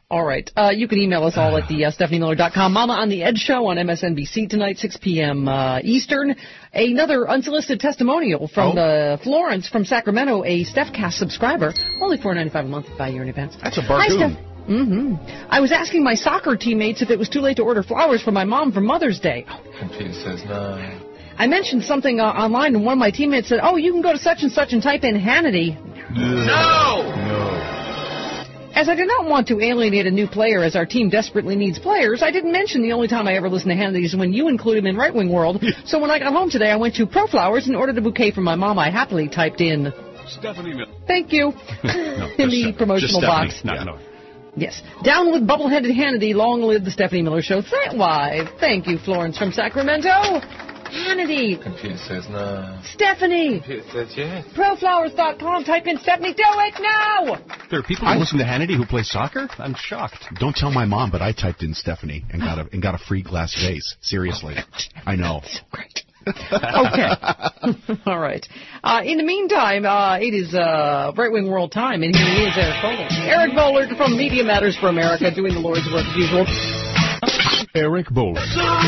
All right. You can email us all at the StephanieMiller.com. Mama on the Ed Show on MSNBC tonight, 6 p.m. Eastern. Another unsolicited testimonial from Florence from Sacramento, a StephCast subscriber. Only $4.95 a month by year in advance. That's a bargain. I was asking my soccer teammates if it was too late to order flowers for my mom for Mother's Day. Computer says no. I mentioned something online, and one of my teammates said, "Oh, you can go to such and such and type in Hannity." No. As I did not want to alienate a new player as our team desperately needs players, I didn't mention the only time I ever listen to Hannity is when you include him in Right Wing World. So when I got home today, I went to ProFlowers and ordered a bouquet for my mom. I happily typed in Stephanie Miller. Thank you in the promotional box. No. Yes. Down with bubble-headed Hannity. Long live the Stephanie Miller Show. Why, thank you, Florence from Sacramento. Hannity. Computer says no. Stephanie. Computer says yes. ProFlowers.com. Type in Stephanie. Do it now. There are people who listen to Hannity who play soccer? I'm shocked. Don't tell my mom, but I typed in Stephanie and got a free glass vase. Seriously. I know. So great. Okay. All right. In the meantime, it is Right Wing World Time, and here is Eric Bollard. Eric Bollard from Media Matters for America, doing the Lord's work as usual. Eric Bollard.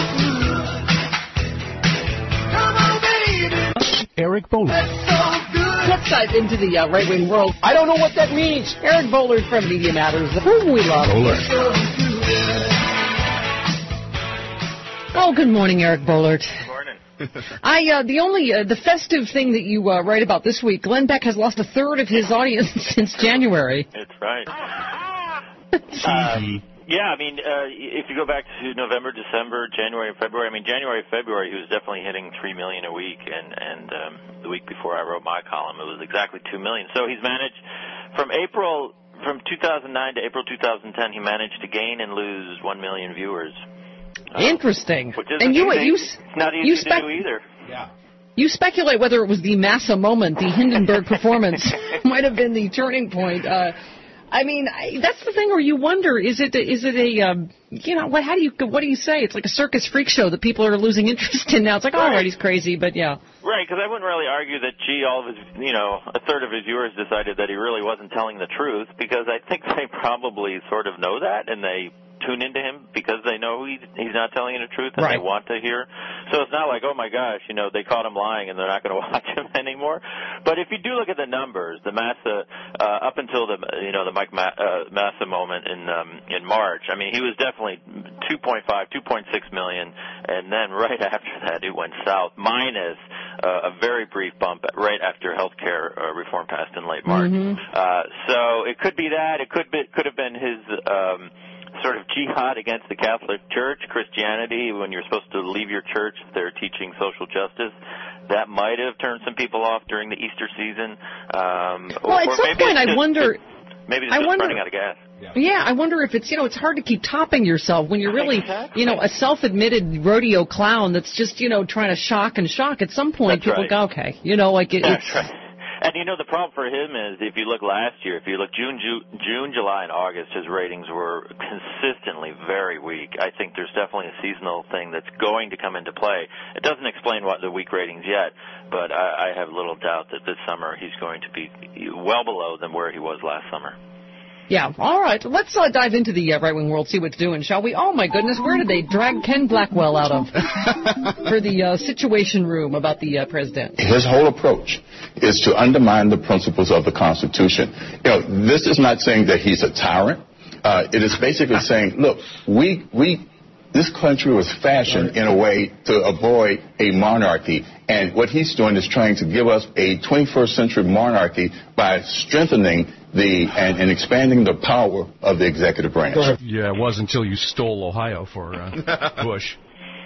Eric Bollard. Let's dive into the Right Wing World. I don't know what that means. Eric Bollard from Media Matters, whom we love. Oh, good morning, Eric Bollard. Good morning. The festive thing that you write about this week, Glenn Beck has lost a third of his audience since January. That's right. Yeah, I mean, if you go back to November, December, January, and February, January, February, he was definitely hitting 3 million a week, and the week before I wrote my column, it was exactly 2 million. So he's managed from 2009 to April 2010, he managed to gain and lose 1 million viewers. Interesting. Which is and it's not easy to do either. Yeah. You speculate whether it was the Massa moment, the Hindenburg performance, might have been the turning point. That's the thing where you wonder, is it what do you say? It's like a circus freak show that people are losing interest in now. It's like, all right, he's crazy, but yeah. Right, because I wouldn't really argue that, all of his, a third of his viewers decided that he really wasn't telling the truth, because I think they probably sort of know that, and they tune into him because they know he's not telling the truth, and they want to hear. So it's not like, oh my gosh, they caught him lying and they're not going to watch him anymore. But if you do look at the numbers, the Massa up until the Mike Massa moment in March, he was definitely 2.5, 2.6 million, and then right after that it went south, minus a very brief bump right after health care reform passed in late March. So it could be that. It could have been his sort of jihad against the Catholic Church, Christianity, when you're supposed to leave your church if they're teaching social justice. That might have turned some people off during the Easter season. Well, at some point I wonder... Maybe it's just running out of gas. Yeah, I wonder if it's, it's hard to keep topping yourself when you're really, a self-admitted rodeo clown that's just, trying to shock and shock. At some point, people go, okay, That's right. And the problem for him is, if you look last year, if you look June, July, and August, his ratings were consistently very weak. I think there's definitely a seasonal thing that's going to come into play. It doesn't explain what the weak ratings yet, but I have little doubt that this summer he's going to be well below than where he was last summer. Yeah, all right. Let's dive into the Right Wing World, see what's doing, shall we? Oh, my goodness, where did they drag Ken Blackwell out of for the Situation Room about the president? His whole approach is to undermine the principles of the Constitution. This is not saying that he's a tyrant. It is basically saying, look, this country was fashioned in a way to avoid a monarchy. And what he's doing is trying to give us a 21st century monarchy by strengthening and expanding the power of the executive branch. Yeah, it was until you stole Ohio for Bush.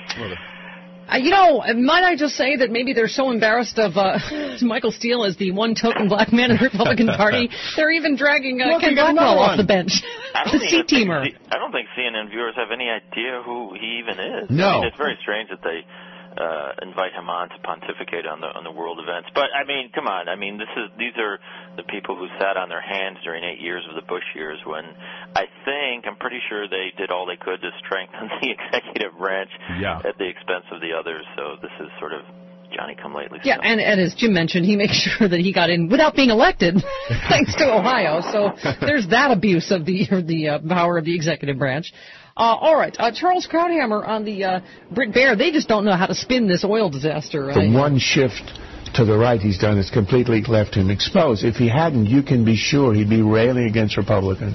Might I just say that maybe they're so embarrassed of Michael Steele as the one token black man in the Republican Party, they're even dragging Ken Blackwell off the bench. The C-teamer. I don't think CNN viewers have any idea who he even is. No. It's very strange that they invite him on to pontificate on the world events. But come on. These are the people who sat on their hands during 8 years of the Bush years, when I'm pretty sure they did all they could to strengthen the executive branch at the expense of the others. So this is sort of Johnny-come-lately. Yeah, and as Jim mentioned, he makes sure that he got in without being elected, thanks to Ohio. So there's that abuse of the power of the executive branch. All right, Charles Krauthammer on the Brit Baier, they just don't know how to spin this oil disaster. The one shift to the right he's done has completely left him exposed. If he hadn't, you can be sure he'd be railing against Republicans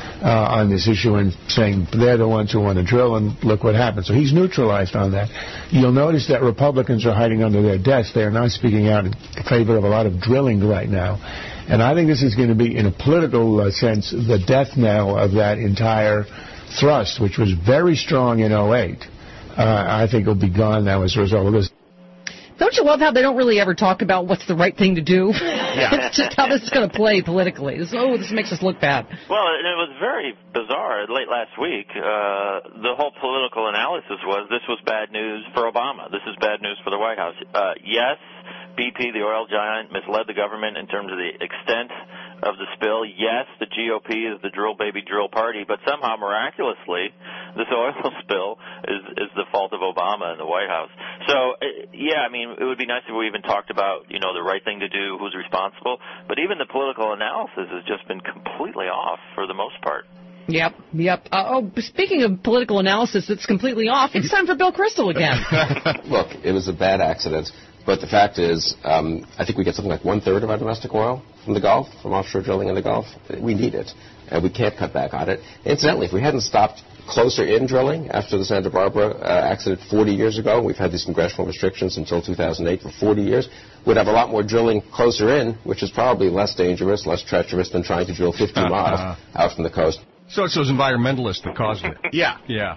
on this issue and saying they're the ones who want to drill, and look what happened. So he's neutralized on that. You'll notice that Republicans are hiding under their desks. They are not speaking out in favor of a lot of drilling right now. And I think this is going to be, in a political sense, the death knell of that entire thrust, which was very strong in 2008. I think it'll be gone now as a result of this. Don't you love how they don't really ever talk about what's the right thing to do? Yeah. It's just how this is going to play politically. This makes us look bad. Well, it was very bizarre. Late last week, the whole political analysis was this was bad news for Obama. This is bad news for the White House. Yes, BP, the oil giant, misled the government in terms of the extent of the spill. Yes, the GOP is the drill baby drill party, but somehow miraculously this oil spill is the fault of Obama and the White House. So, yeah, I mean, it would be nice if we even talked about, the right thing to do, who's responsible, but even the political analysis has just been completely off for the most part. Yep. Speaking of political analysis that's completely off, it's time for Bill Kristol again. Look, it was a bad accident. But the fact is, I think we get something like 1/3 of our domestic oil from the Gulf, from offshore drilling in the Gulf. We need it, and we can't cut back on it. Incidentally, if we hadn't stopped closer in drilling after the Santa Barbara accident 40 years ago, we've had these congressional restrictions until 2008 for 40 years, we'd have a lot more drilling closer in, which is probably less dangerous, less treacherous than trying to drill 50 miles out from the coast. So it's those environmentalists that caused it. Yeah.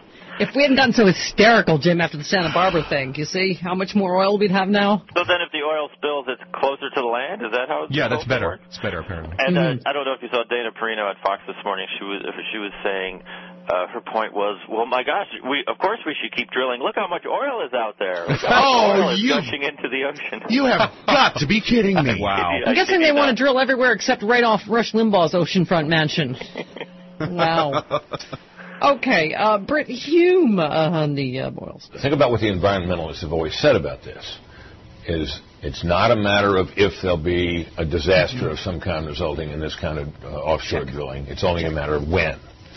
If we hadn't gotten so hysterical, Jim, after the Santa Barbara thing, you see how much more oil we'd have now? So then if the oil spills, it's closer to the land? Is that how it's that's better. It's better, apparently. And I don't know if you saw Dana Perino at Fox this morning. She was saying her point was, well, my gosh, of course we should keep drilling. Look how much oil is out there. Oil is gushing into the ocean. You have got to be kidding me. Wow. I'm guessing they want to drill everywhere except right off Rush Limbaugh's oceanfront mansion. Wow. Okay, Britt Hume on the oil spill. Think about what the environmentalists have always said about this. It's not a matter of if there'll be a disaster of some kind resulting in this kind of offshore drilling. It's only a matter of when.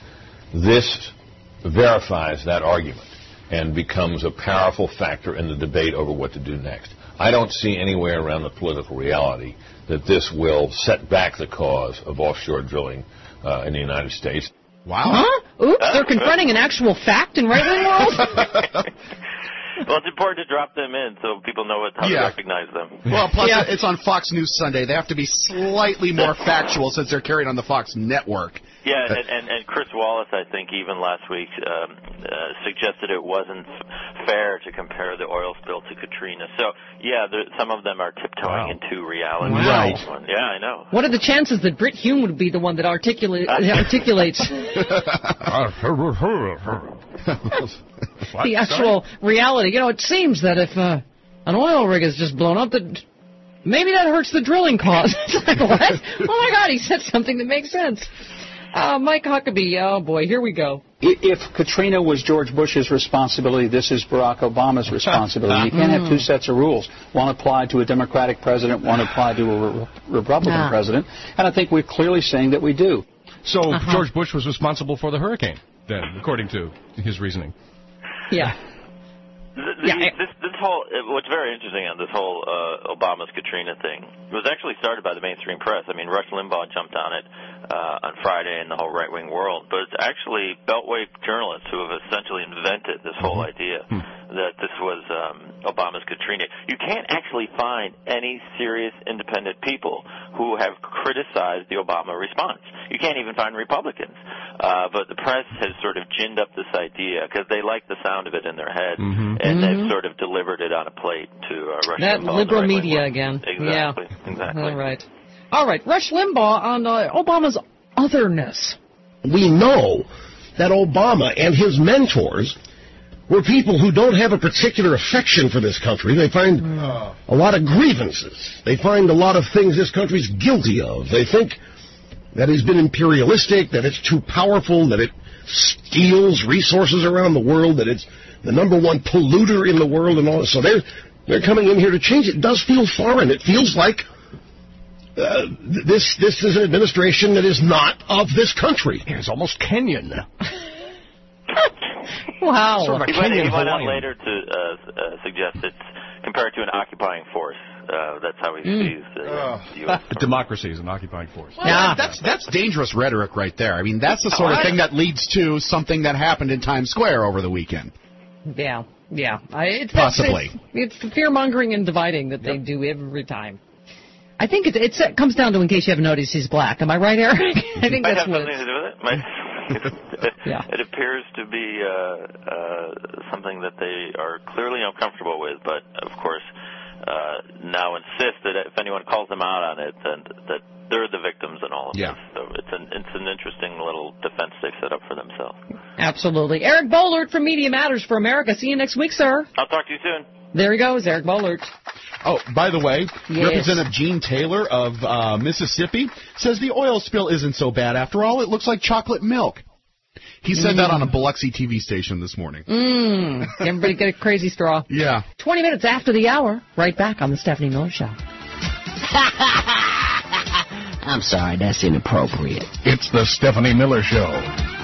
This verifies that argument and becomes a powerful factor in the debate over what to do next. I don't see anywhere around the political reality that this will set back the cause of offshore drilling in the United States. Wow. Huh? Oops, they're confronting an actual fact in right-wing world? Well, it's important to drop them in so people know how to recognize them. Well, plus it's on Fox News Sunday. They have to be slightly more factual since they're carried on the Fox network. Yeah, and Chris Wallace, I think, even last week suggested it wasn't fair to compare the oil spill to Katrina. So, yeah, some of them are tiptoeing into reality. Right. Yeah, I know. What are the chances that Britt Hume would be the one that articulates the actual reality? It seems that if an oil rig is just blown up, that maybe that hurts the drilling cause. It's like, what? Oh, my God, he said something that makes sense. Mike Huckabee, oh boy, here we go. If Katrina was George Bush's responsibility, this is Barack Obama's responsibility. You can't have two sets of rules. One applied to a Democratic president, one applied to a Republican president. And I think we're clearly saying that we do. So George Bush was responsible for the hurricane, then, according to his reasoning. Yeah. This whole, what's very interesting on this whole Obama's Katrina thing, it was actually started by the mainstream press. I mean, Rush Limbaugh jumped on it on Friday in the whole right-wing world, but it's actually Beltway journalists who have essentially invented this whole idea that this was Obama's Katrina. You can't actually find any serious independent people who have criticized the Obama response. You can't even find Republicans. But the press has sort of ginned up this idea because they like the sound of it in their head, and they've sort of delivered it on a plate to Rush Limbaugh. That liberal media again. Exactly. All right. Rush Limbaugh on Obama's otherness. We know that Obama and his mentors were people who don't have a particular affection for this country. They find a lot of grievances. They find a lot of things this country's guilty of. They think that it's been imperialistic, that it's too powerful, that it steals resources around the world, that it's the number one polluter in the world, and all. So They're coming in here to change it. It does feel foreign. It feels like this is an administration that is not of this country. It's almost Kenyan. Wow. Sort of he went on later to suggest it's compared to an occupying force. That's how he sees the U.S. Democracy is an occupying force. Well, that's dangerous rhetoric right there. I mean, that's the sort of thing that leads to something that happened in Times Square over the weekend. Yeah. Possibly. It's the fear-mongering and dividing that they do every time. I think it comes down to, in case you haven't noticed, he's black. Am I right, Eric? I think that's what something to do with it. It appears to be something that they are clearly uncomfortable with, but of course now insist that if anyone calls them out on it, then that they're the victims in all of this. So it's an interesting little defense they set up for themselves. Absolutely. Eric Boehlert from Media Matters for America. See you next week, sir. I'll talk to you soon. There he goes, Eric Boehlert. Oh, by the way, Representative Gene Taylor of Mississippi says the oil spill isn't so bad after all. It looks like chocolate milk. He said that on a Biloxi TV station this morning. Everybody get a crazy straw. Yeah. 20 minutes after the hour, right back on the Stephanie Miller Show. I'm sorry, that's inappropriate. It's the Stephanie Miller Show.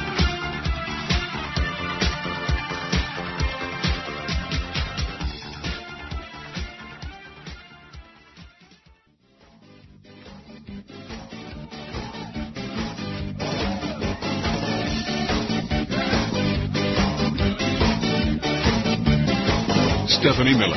Stephanie Miller.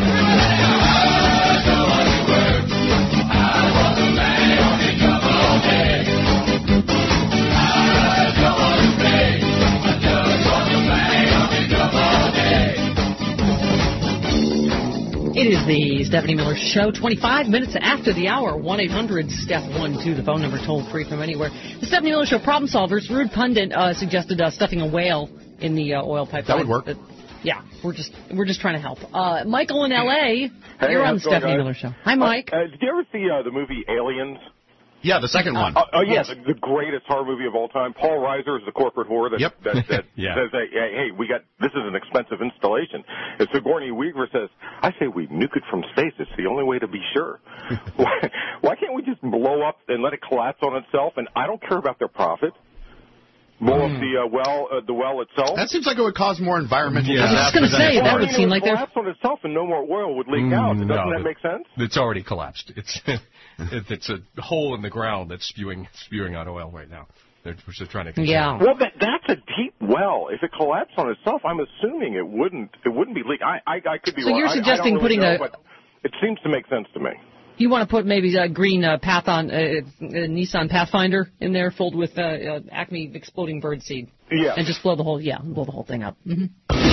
It is the Stephanie Miller Show, 25 minutes after the hour, 1-800-STEPH-12, the phone number toll free from anywhere. The Stephanie Miller Show problem solvers, Rude Pundit suggested stuffing a whale in the oil pipeline. That would work. Yeah, we're just trying to help. Michael in L.A., you're on the Stephanie Miller Show. Hi, Mike. Did you ever see the movie Aliens? Yeah, the second one. Yes. The greatest horror movie of all time. Paul Reiser is the corporate whore that says, hey, this is an expensive installation. And Sigourney Weaver says, I say we nuke it from space. It's the only way to be sure. Why can't we just blow up and let it collapse on itself? And I don't care about their profit. Blow up the well itself. That seems like it would cause more environmental disaster. I was just going to say, that would seem like they're... collapse on itself and no more oil would leak out. Doesn't that make sense? It's already collapsed. It's a hole in the ground that's spewing out oil right now. They're just trying to Yeah. Well, that's a deep well. If it collapsed on itself, I'm assuming it wouldn't be leaked. I could be wrong. So you're suggesting putting but it seems to make sense to me. You want to put maybe a green Nissan Pathfinder in there filled with Acme exploding birdseed. Yeah. And just blow the whole thing up. Mm-hmm.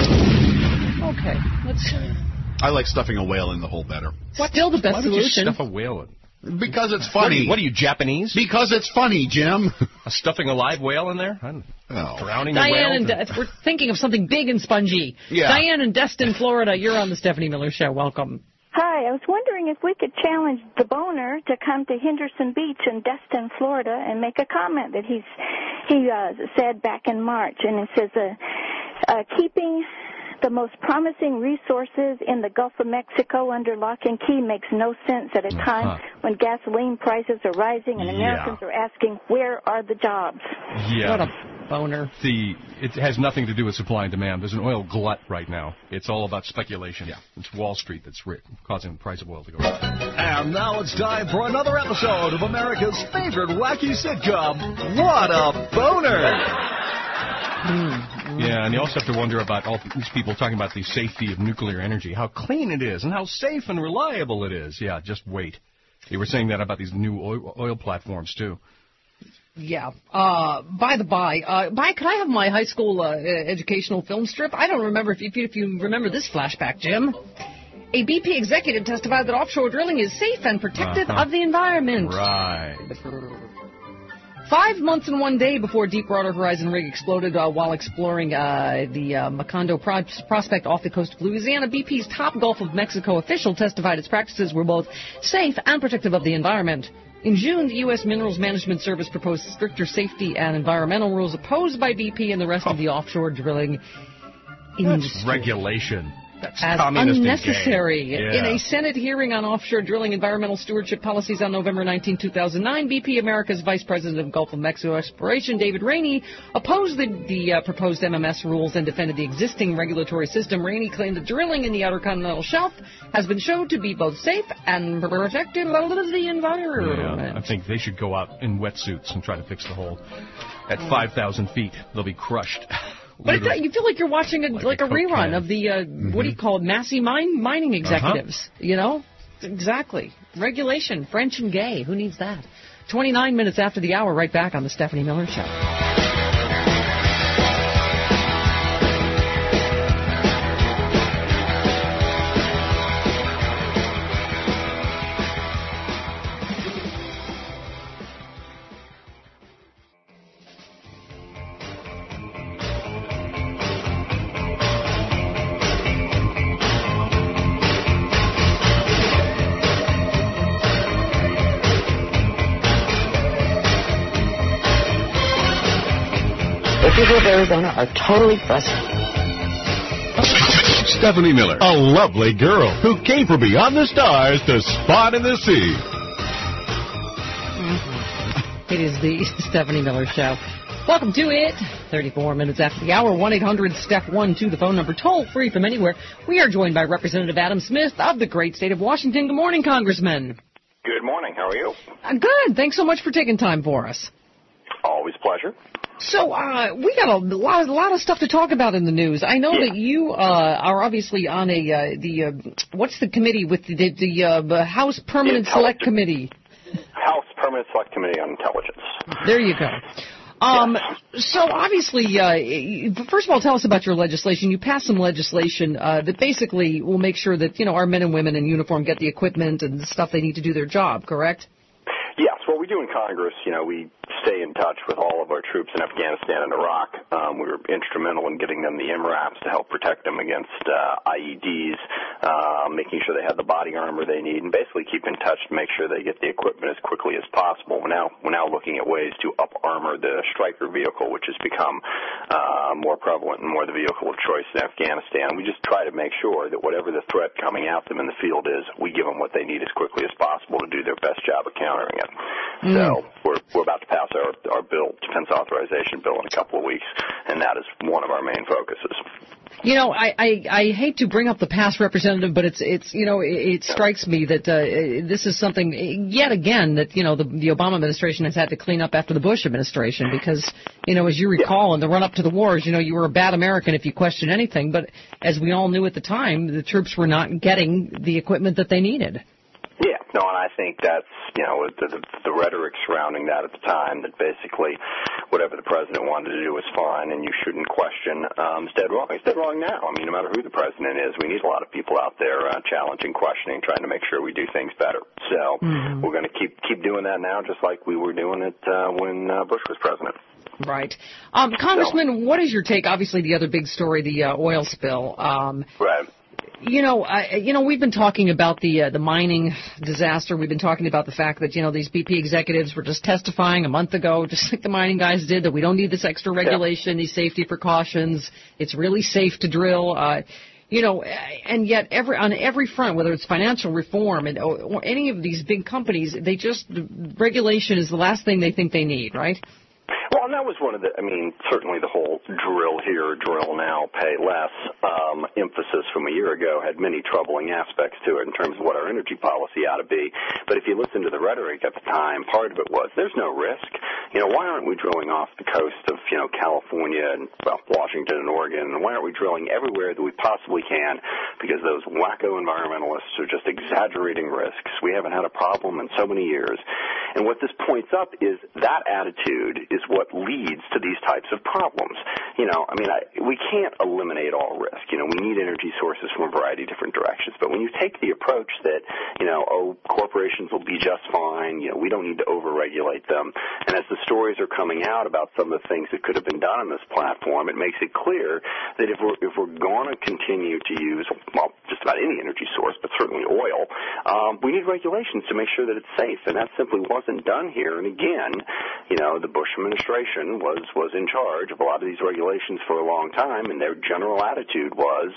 Okay. I like stuffing a whale in the hole better. Still the best Why solution. Would you stuff a whale in? Because it's funny. What are you, Japanese? Because it's funny, Jim. Stuffing a live whale in there? Drowning a whale? Diane, we're thinking of something big and spongy. Yeah. Diane in Destin, Florida, you're on the Stephanie Miller Show. Welcome. Hi, I was wondering if we could challenge the boner to come to Henderson Beach in Destin, Florida, and make a comment that he said back in March. And it says, keeping the most promising resources in the Gulf of Mexico under lock and key makes no sense at a time when gasoline prices are rising and Americans are asking, where are the jobs? Yeah. What a boner. It has nothing to do with supply and demand. There's an oil glut right now. It's all about speculation. Yeah. It's Wall Street that's causing the price of oil to go up. And now it's time for another episode of America's favorite wacky sitcom, What a Boner! Yeah, and you also have to wonder about all these people talking about the safety of nuclear energy, how clean it is and how safe and reliable it is. Yeah, just wait. They were saying that about these new oil platforms, too. Yeah. By the by, could I have my high school educational film strip? I don't remember if you remember this flashback, Jim. A BP executive testified that offshore drilling is safe and protective of the environment. Right. 5 months and 1 day before Deepwater Horizon rig exploded while exploring the Macondo prospect off the coast of Louisiana, BP's top Gulf of Mexico official testified its practices were both safe and protective of the environment. In June, the U.S. Minerals Management Service proposed stricter safety and environmental rules opposed by BP and the rest of the offshore drilling industry. That's regulation. as unnecessary. In a Senate hearing on offshore drilling environmental stewardship policies on November 19, 2009, BP America's Vice President of Gulf of Mexico Exploration, David Rainey, opposed the proposed MMS rules and defended the existing regulatory system. Rainey claimed that drilling in the Outer Continental Shelf has been shown to be both safe and protective of the environment. Yeah, I think they should go out in wetsuits and try to fix the hole. At 5,000 feet, they'll be crushed. But you feel like you're watching a rerun of the, what do you call it, Massey mining executives, you know? Exactly. Regulation, French and gay. Who needs that? 29 minutes after the hour, right back on the Stephanie Miller Show. People of Arizona are totally frustrated. Stephanie Miller. A lovely girl who came from beyond the stars to spot in the sea. It is the Stephanie Miller Show. Welcome to it. 34 minutes after the hour. 1-800-STEPH-1-2, the phone number, toll free from anywhere. We are joined by Representative Adam Smith of the great state of Washington. Good morning, Congressman. Good morning. How are you? Good. Thanks so much for taking time for us. Always a pleasure. So we got a lot of stuff to talk about in the news. I know that you are obviously on what's the committee with the House Permanent Select Committee? House Permanent Select Committee on Intelligence. There you go. So obviously, first of all, tell us about your legislation. You passed some legislation that basically will make sure that our men and women in uniform get the equipment and the stuff they need to do their job. Correct? Yes. What we do in Congress, we stay in touch with all of our troops in Afghanistan and Iraq. We were instrumental in getting them the MRAPs to help protect them against IEDs, making sure they have the body armor they need, and basically keep in touch to make sure they get the equipment as quickly as possible. We're now looking at ways to up-armor the Stryker vehicle, which has become more prevalent and more the vehicle of choice in Afghanistan. We just try to make sure that whatever the threat coming at them in the field is, we give them what they need as quickly as possible to do their best job of countering it. So we're about to pass our bill, defense authorization bill, in a couple of weeks, and that is one of our main focuses. I hate to bring up the past representative, but it strikes me that this is something yet again that the Obama administration has had to clean up after the Bush administration because as you recall in the run up to the wars, you were a bad American if you question anything, but as we all knew at the time, the troops were not getting the equipment that they needed. Yeah, no, and I think that's, the rhetoric surrounding that at the time, that basically whatever the president wanted to do was fine and you shouldn't question, is dead wrong. It's dead wrong now. I mean, no matter who the president is, we need a lot of people out there challenging, questioning, trying to make sure we do things better. So we're going to keep doing that now, just like we were doing it when Bush was president. Right. Congressman, what is your take? Obviously, the other big story, the oil spill. Right. We've been talking about the mining disaster. We've been talking about the fact that, these BP executives were just testifying a month ago, just like the mining guys did, that we don't need this extra regulation, these safety precautions. It's really safe to drill. And yet on every front, whether it's financial reform or any of these big companies, regulation is the last thing they think they need, right? Well, and that was one of certainly the whole drill here, drill now, pay less emphasis from a year ago had many troubling aspects to it in terms of what our energy policy ought to be. But if you listen to the rhetoric at the time, part of it was there's no risk. Why aren't we drilling off the coast of, California and, Washington and Oregon? And why aren't we drilling everywhere that we possibly can? Because those wacko environmentalists are just exaggerating risks. We haven't had a problem in so many years. And what this points up is that attitude is what leads to these types of problems. We can't eliminate all risk. We need energy sources from a variety of different directions. But when you take the approach that, corporations will be just fine, we don't need to overregulate them. And as the stories are coming out about some of the things that could have been done on this platform, it makes it clear that if we're going to continue to use, just about any energy source, but certainly oil, we need regulations to make sure that it's safe. And that simply wasn't done here. And again, the Bush administration was in charge of a lot of these regulations for a long time, and their general attitude was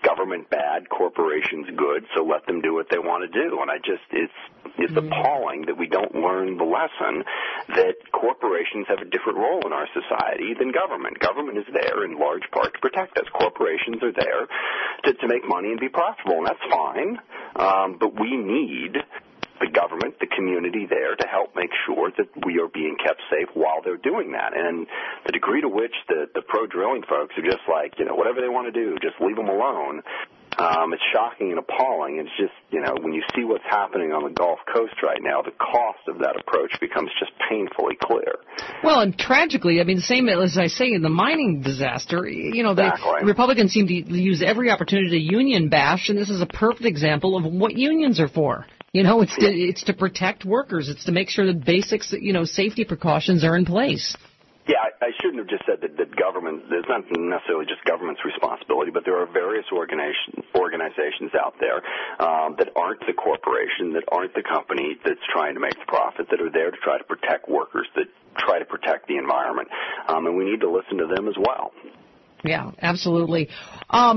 government bad, corporations good, so let them do what they want to do. And it's appalling that we don't learn the lesson that corporations have a different role in our society than government. Government is there in large part to protect us. Corporations are there to make money and be profitable, and that's fine. But we need the government, the community there to help make sure that we are being kept safe while they're doing that. And the degree to which the pro-drilling folks are just like, whatever they want to do, just leave them alone. It's shocking and appalling. It's just, when you see what's happening on the Gulf Coast right now, the cost of that approach becomes just painfully clear. Well, and tragically, the same as I say in the mining disaster, the Republicans seem to use every opportunity to union bash, and this is a perfect example of what unions are for. It's to protect workers. It's to make sure that basic, safety precautions are in place. Yeah, I shouldn't have just said that government, it's not necessarily just government's responsibility, but there are various organizations out there that aren't the corporation, that aren't the company that's trying to make the profit, that are there to try to protect workers, that try to protect the environment. And we need to listen to them as well. Yeah, absolutely. So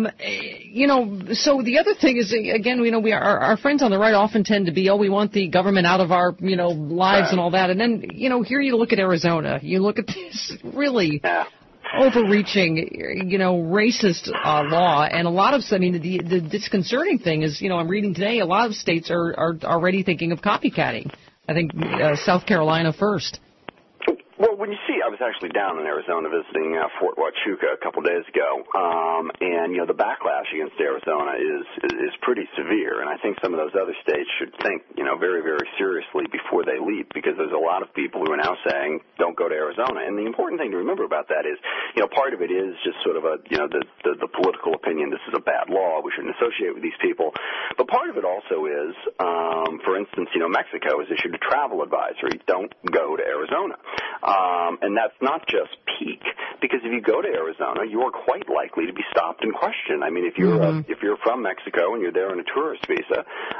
the other thing is, again, our friends on the right often tend to be, we want the government out of our, lives and all that. And then, here you look at Arizona. You look at this really overreaching, racist law. And a lot of, the disconcerting thing is, I'm reading today, a lot of states are already thinking of copycatting. I think South Carolina first. Well, when you see, I was actually down in Arizona visiting Fort Huachuca a couple days ago, and the backlash against Arizona is pretty severe, and I think some of those other states should think, very, very seriously before they leap, because there's a lot of people who are now saying, don't go to Arizona. And the important thing to remember about that is, part of it is just sort of the political opinion, this is a bad law, we shouldn't associate with these people, but part of it also is, for instance, Mexico has issued a travel advisory, don't go to Arizona. And that's not just peak, because if you go to Arizona, you are quite likely to be stopped and questioned. If you're from Mexico and you're there on a tourist visa,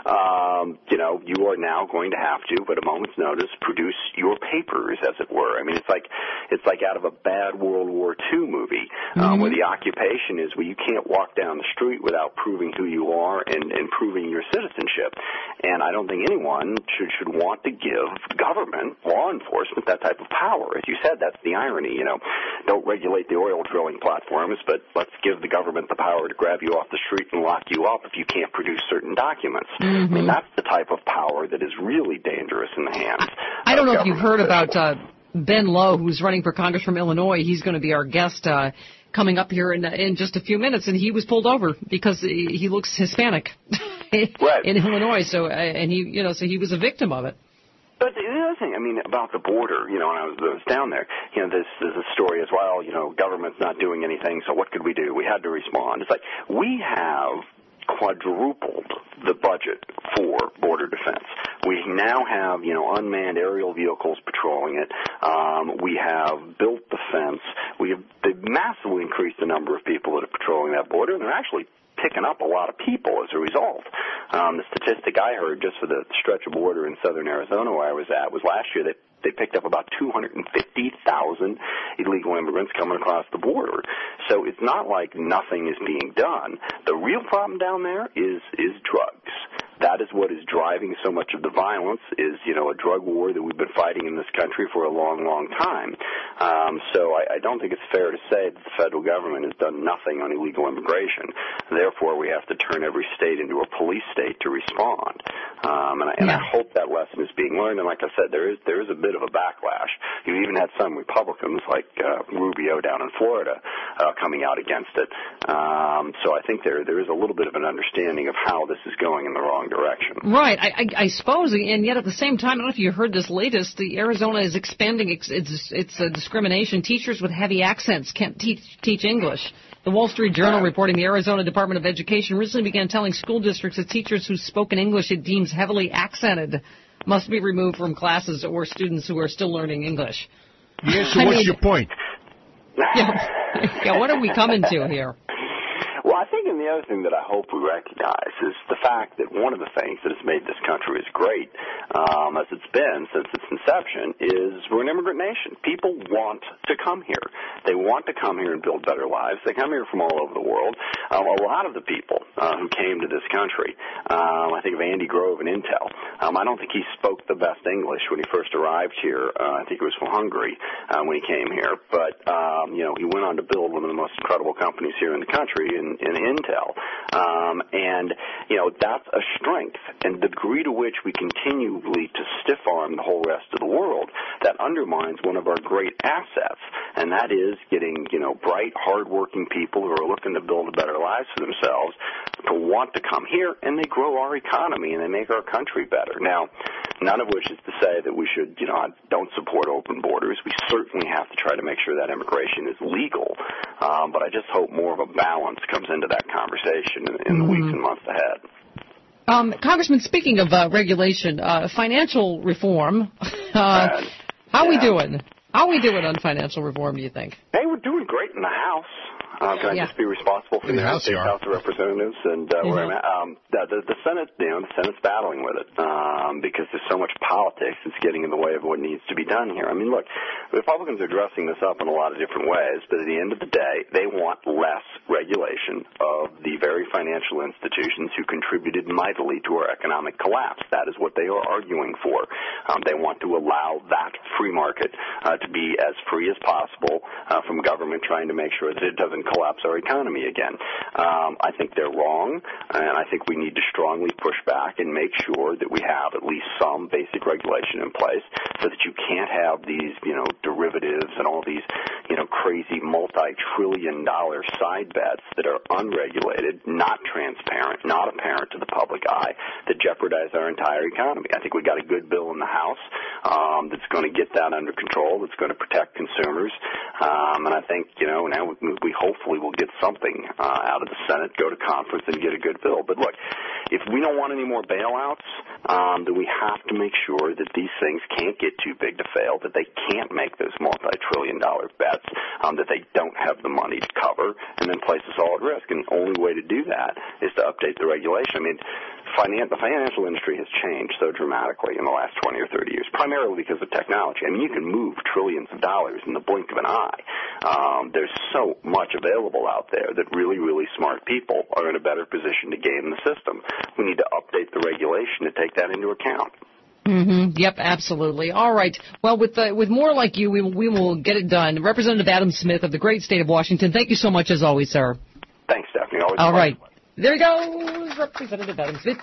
you are now going to have to, at a moment's notice, produce your papers, as it were. It's like out of a bad World War II movie, where the occupation is where you can't walk down the street without proving who you are and proving your citizenship. And I don't think anyone should want to give government, law enforcement, that type of power. As you said, that's the irony, don't regulate the oil drilling platforms, but let's give the government the power to grab you off the street and lock you up if you can't produce certain documents. That's the type of power that is really dangerous in the hands. I don't know if you've heard about Ben Lowe, who's running for Congress from Illinois. He's going to be our guest coming up here in just a few minutes, and he was pulled over because he looks Hispanic in Illinois. So and he was a victim of it. But the other thing, about the border, when I was down there, this is a story as well, government's not doing anything, so what could we do? We had to respond. It's like, we have quadrupled the budget for border defense. We now have, unmanned aerial vehicles patrolling it. We have built the fence. They've massively increased the number of people that are patrolling that border, and they're actually picking up a lot of people as a result. The statistic I heard just for the stretch of border in southern Arizona where I was at was last year they picked up about 250,000 illegal immigrants coming across the border. So it's not like nothing is being done. The real problem down there is drugs. That is what is driving so much of the violence is, a drug war that we've been fighting in this country for a long, long time. So I don't think it's fair to say that the federal government has done nothing on illegal immigration. Therefore, we have to turn every state into a police state to respond. And I hope that lesson is being learned. And like I said, there is a bit of a backlash. You even had some Republicans like Rubio down in Florida coming out against it. So I think there is a little bit of an understanding of how this is going in the wrong direction. Right, I suppose, and yet at the same time, I don't know if you heard this latest, the Arizona is expanding its discrimination. Teachers with heavy accents can't teach English. The Wall Street Journal reporting the Arizona Department of Education recently began telling school districts that teachers who spoke in English it deems heavily accented must be removed from classes or students who are still learning English. Yes, so what's your point? Yeah, what are we coming to here? Well, Well, I think, and the other thing that I hope we recognize is the fact that one of the things that has made this country as great as it's been since its inception is we're an immigrant nation. People want to come here. They want to come here and build better lives. They come here from all over the world. A lot of the people who came to this country, I think of Andy Grove in Intel. I don't think he spoke the best English when he first arrived here. I think it was from Hungary when he came here. But, he went on to build one of the most incredible companies here in the country in Intel. That's a strength. And the degree to which we continually to stiff-arm the whole rest of the world, that undermines one of our great assets. And that is getting, bright, hard-working people who are looking to build better lives for themselves to want to come here, and they grow our economy and they make our country better. Now, none of which is to say that we should, I don't support open borders. We certainly have to try to make sure that immigration is legal. But I just hope more of a balance comes into that conversation in the weeks and months ahead. Congressman, speaking of regulation, financial reform, how are we doing? How are we doing on financial reform, do you think? Hey, we're doing great in the House. Can I just be responsible for the United States House of Representatives and where I'm at? The Senate, the Senate's battling with it because there's so much politics that's getting in the way of what needs to be done here. I mean, look, Republicans are dressing this up in a lot of different ways, but at the end of the day, they want less regulation of the very financial institutions who contributed mightily to our economic collapse. That is what they are arguing for. They want to allow that free market to be as free as possible from government trying to make sure that it doesn't collapse our economy again. I think they're wrong, and I think we need to strongly push back and make sure that we have at least some basic regulation in place so that you can't have these, derivatives and all these, crazy multi-trillion-dollar side bets that are unregulated, not transparent, not apparent to the public eye, that jeopardize our entire economy. I think we got a good bill in the House that's going to get that under control, that's going to protect consumers, and I think, now we hopefully will get something out of the Senate, go to conference, and get a good bill. But look, if we don't want any more bailouts, then we have to make sure that these things can't get too big to fail, that they can't make those multi-trillion-dollar bets, that they don't have the money to cover, and then place us all at risk. And the only way to do that is to update the regulation. I mean, the financial industry has changed so dramatically in the last 20 or 30 years, primarily because of technology. I mean, you can move trillions of dollars in the blink of an eye. There's so much available out there that really, really smart people are in a better position to game the system. We need to update the regulation to take that into account. Yep, absolutely. All right. Well, with more like you, we will get it done. Representative Adam Smith of the great state of Washington, thank you so much as always, sir. Thanks, Stephanie. All right. There he goes, Representative Adam Smith.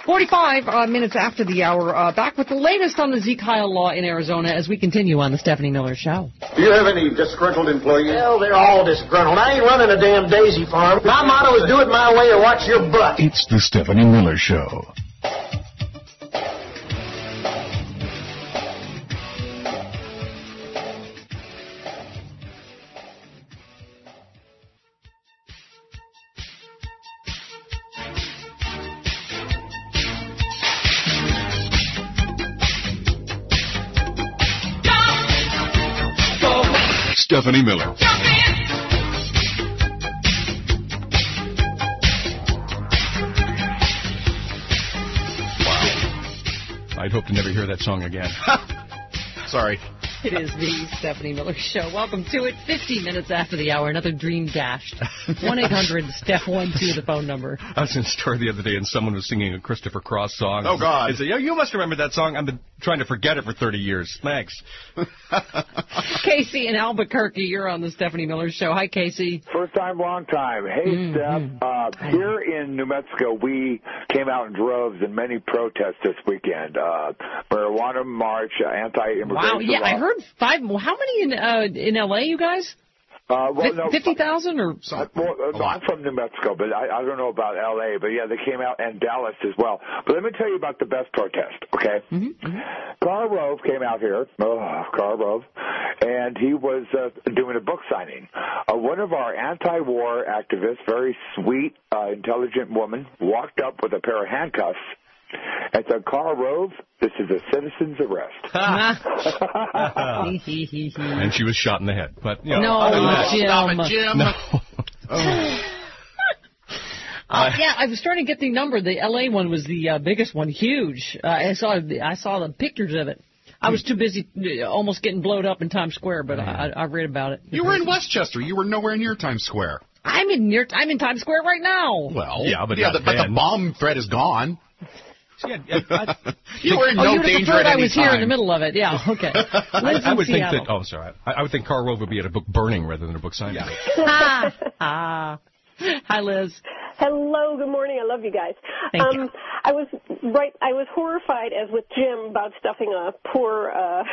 45 minutes after the hour, back with the latest on the Zeke Heil law in Arizona as we continue on the Stephanie Miller Show. Do you have any disgruntled employees? Well, they're all disgruntled. I ain't running a damn daisy farm. My motto is do it my way or watch your butt. It's the Stephanie Miller Show. Stephanie Miller. Wow. I'd hope to never hear that song again. Sorry. It is the Stephanie Miller Show. Welcome to it. 50 minutes after the hour. Another dream dashed. 1-800-STEPH12, the phone number. I was in a store the other day and someone was singing a Christopher Cross song. Oh, God. I said, you must remember that song. I've been trying to forget it for 30 years. Thanks. Casey in Albuquerque, you're on the Stephanie Miller Show. Hi, Casey. First time, long time. Hey, Steph. Here in New Mexico, we came out in droves in many protests this weekend. Marijuana march, anti-immigration. Wow, yeah, I heard 5. How many in L.A., you guys? 50,000 or something? I'm from New Mexico, but I don't know about L.A., but yeah, they came out, and Dallas as well. But let me tell you about the best protest, okay? Karl Rove came out here, Karl Rove, and he was doing a book signing. One of our anti-war activists, very sweet, intelligent woman, walked up with a pair of handcuffs and said, Karl Rove, this is a citizen's arrest. And she was shot in the head. But no, Jim. Stop it, Jim. No. Yeah, I was trying to get the number. The L.A. one was the biggest one, huge. I saw the pictures of it. I was too busy almost getting blowed up in Times Square, but I read about it. You were in Westchester. You were nowhere near Times Square. I'm in Times Square right now. Well, but the bomb threat is gone. Yeah, you were in no danger at any time. I was here in the middle of it. Yeah, okay. I would think that. Oh, sorry. I would think Karl Rove would be at a book burning rather than a book signing. Hi, Liz. Hello, good morning. I love you guys. Thank you. I was horrified, as with Jim, about stuffing a poor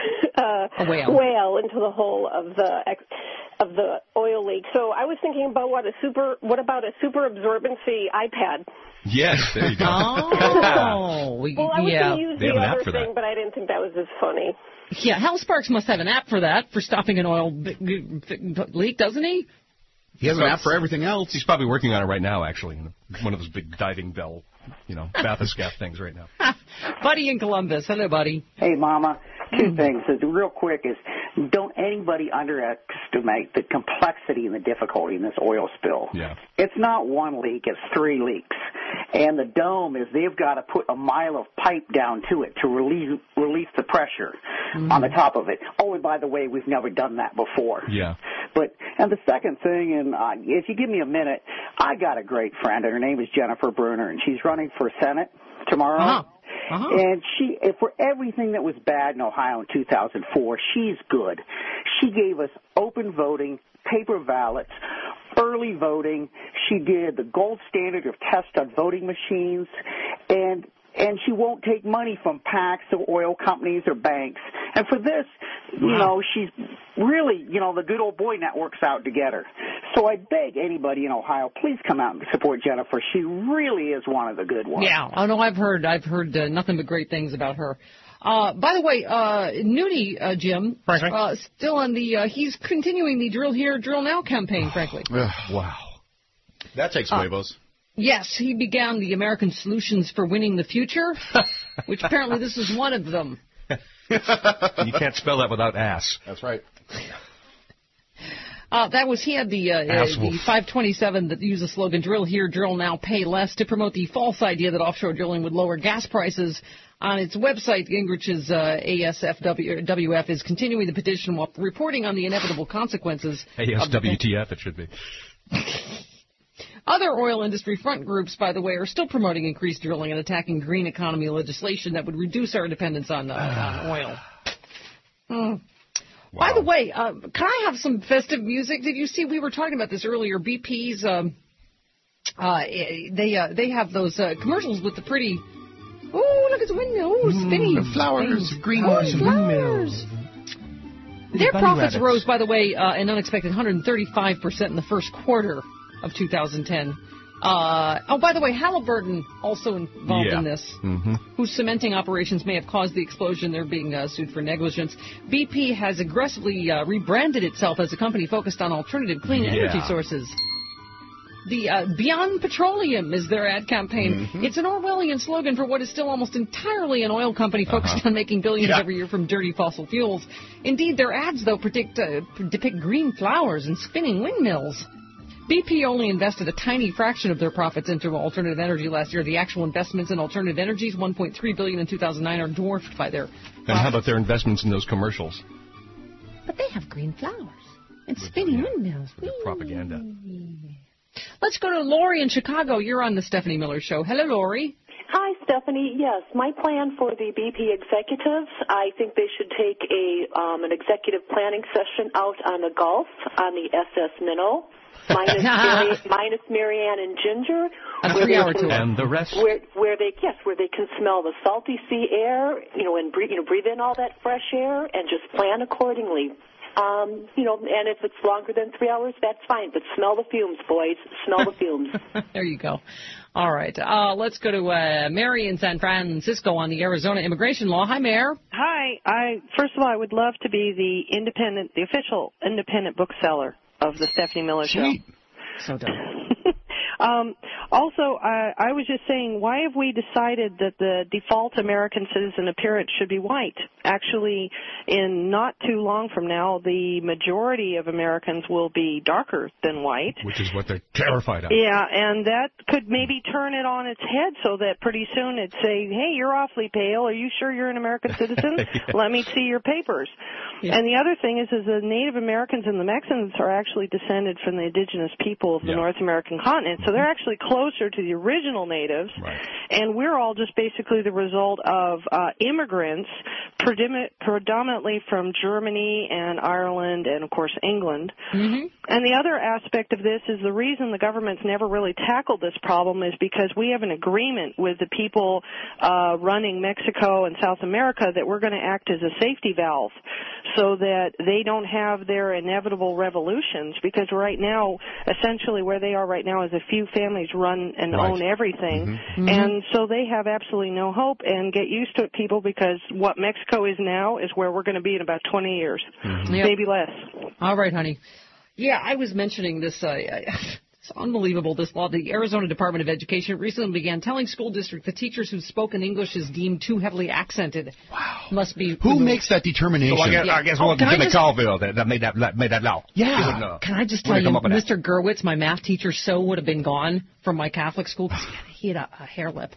whale into the hole of the oil leak. So I was thinking about what about a super absorbency iPad? Yes, there you go. Well, I was going to use the other thing, but I didn't think that was as funny. Yeah, Hal Sparks must have an app for that, for stopping an oil leak, doesn't he? He has an app for everything else. He's probably working on it right now, actually. One of those big diving bell, bathyscaphe things right now. Buddy in Columbus. Hello, Buddy. Hey, Mama. Two things. Real quick is, don't anybody underestimate the complexity and the difficulty in this oil spill. Yeah. It's not one leak, it's 3 leaks. And the dome is they've got to put a mile of pipe down to it to release the pressure on the top of it. Oh, and by the way, we've never done that before. Yeah. And the second thing, and if you give me a minute, I got a great friend, and her name is Jennifer Bruner, and she's running for Senate tomorrow. And for everything that was bad in Ohio in 2004, she's good. She gave us open voting, paper ballots, early voting. She did the gold standard of test on voting machines, and she won't take money from PACs or oil companies or banks. And for this, she's really, the good old boy network's out to get her. So I beg anybody in Ohio, please come out and support Jennifer. She really is one of the good ones. Yeah. Oh, no, I've heard nothing but great things about her. By the way, Nudie, Jim, still on he's continuing the Drill Here, Drill Now campaign, frankly. Wow. That takes huevos. Yes, he began the American Solutions for Winning the Future, which apparently this is one of them. You can't spell that without ass. That's right. He had the 527 that used the slogan "Drill Here, Drill Now, Pay Less" to promote the false idea that offshore drilling would lower gas prices. On its website, Gingrich's ASFWF is continuing the petition while reporting on the inevitable consequences. ASWTF, it should be. Other oil industry front groups, by the way, are still promoting increased drilling and attacking green economy legislation that would reduce our dependence on oil. Wow. By the way, can I have some festive music? Did you see, we were talking about this earlier, BP's, they have those commercials with the pretty, look at the windmill, spinning. The flowers, green flowers. Their profits rose, by the way, an unexpected 135% in the first quarter of 2010. By the way, Halliburton also involved in this, whose cementing operations may have caused the explosion. They're being sued for negligence. BP has aggressively rebranded itself as a company focused on alternative clean energy sources. The Beyond Petroleum is their ad campaign. It's an Orwellian slogan for what is still almost entirely an oil company focused on making billions every year from dirty fossil fuels. Indeed, their ads, though, depict green flowers and spinning windmills. BP only invested a tiny fraction of their profits into alternative energy last year. The actual investments in alternative energies, $1.3 billion in 2009, are dwarfed by their profits. And how about their investments in those commercials? But they have green flowers and spinning windmills. Their propaganda. Let's go to Lori in Chicago. You're on the Stephanie Miller Show. Hello, Lori. Hi, Stephanie. Yes, my plan for the BP executives, I think they should take an executive planning session out on the Gulf on the SS Minnow. Minus Marianne and Ginger, and the rest, where they can smell the salty sea air, and breathe in all that fresh air, and just plan accordingly. And if it's longer than 3 hours, that's fine. But smell the fumes, boys. Smell the fumes. There you go. All right. Let's go to Mary in San Francisco on the Arizona immigration law. Hi, Mayor. Hi. First of all, I would love to be the official independent bookseller of the Stephanie Miller Show. So done. Also, I was just saying, why have we decided that the default American citizen appearance should be white? Actually, in not too long from now, the majority of Americans will be darker than white. Which is what they're terrified of. Yeah, and that could maybe turn it on its head so that pretty soon it'd say, hey, you're awfully pale. Are you sure you're an American citizen? Yeah. Let me see your papers. Yeah. And the other thing is the Native Americans and the Mexicans are actually descended from the indigenous people of the North American continent. So they're actually closer to the original natives. Right. And we're all just basically the result of immigrants, predominantly from Germany and Ireland and, of course, England. Mm-hmm. And the other aspect of this is the reason the government's never really tackled this problem is because we have an agreement with the people running Mexico and South America that we're going to act as a safety valve so that they don't have their inevitable revolutions, because right now, essentially where they are right now is a few families run and own everything. Mm-hmm. And so they have absolutely no hope, and get used to it, people, because what Mexico is now is where we're going to be in about 20 years, maybe less. All right, honey. Yeah, I was mentioning this. It's unbelievable, this law. The Arizona Department of Education recently began telling school districts that teachers who spoken English is deemed too heavily accented must be Who makes that determination? So I guess it was Jimmy Colville that made that law. Yeah. Can I just tell you, Mr. Gerwitz, my math teacher, would have been gone from my Catholic school because he had a hair lip.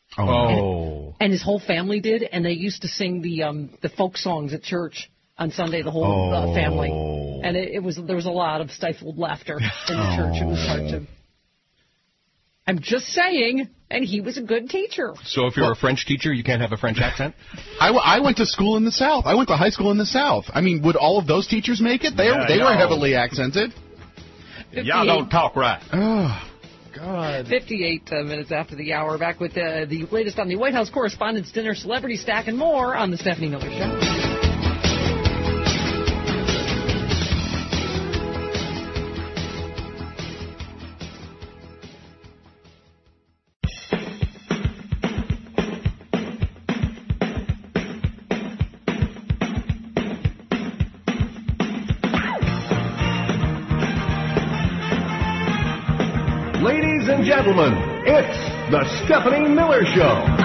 Oh. And his whole family did, and they used to sing the folk songs at church on Sunday, the whole family. And there was a lot of stifled laughter in the church. It was hard to... I'm just saying, and he was a good teacher. So if you're a French teacher, you can't have a French accent? I went to school in the South. I went to high school in the South. I mean, would all of those teachers make it? They were heavily accented. Y'all don't talk right. Oh, God. 58 minutes after the hour. Back with the latest on the White House Correspondents' Dinner, Celebrity Stack, and more on the Stephanie Miller Show. Ladies and gentlemen, it's the Stephanie Miller Show.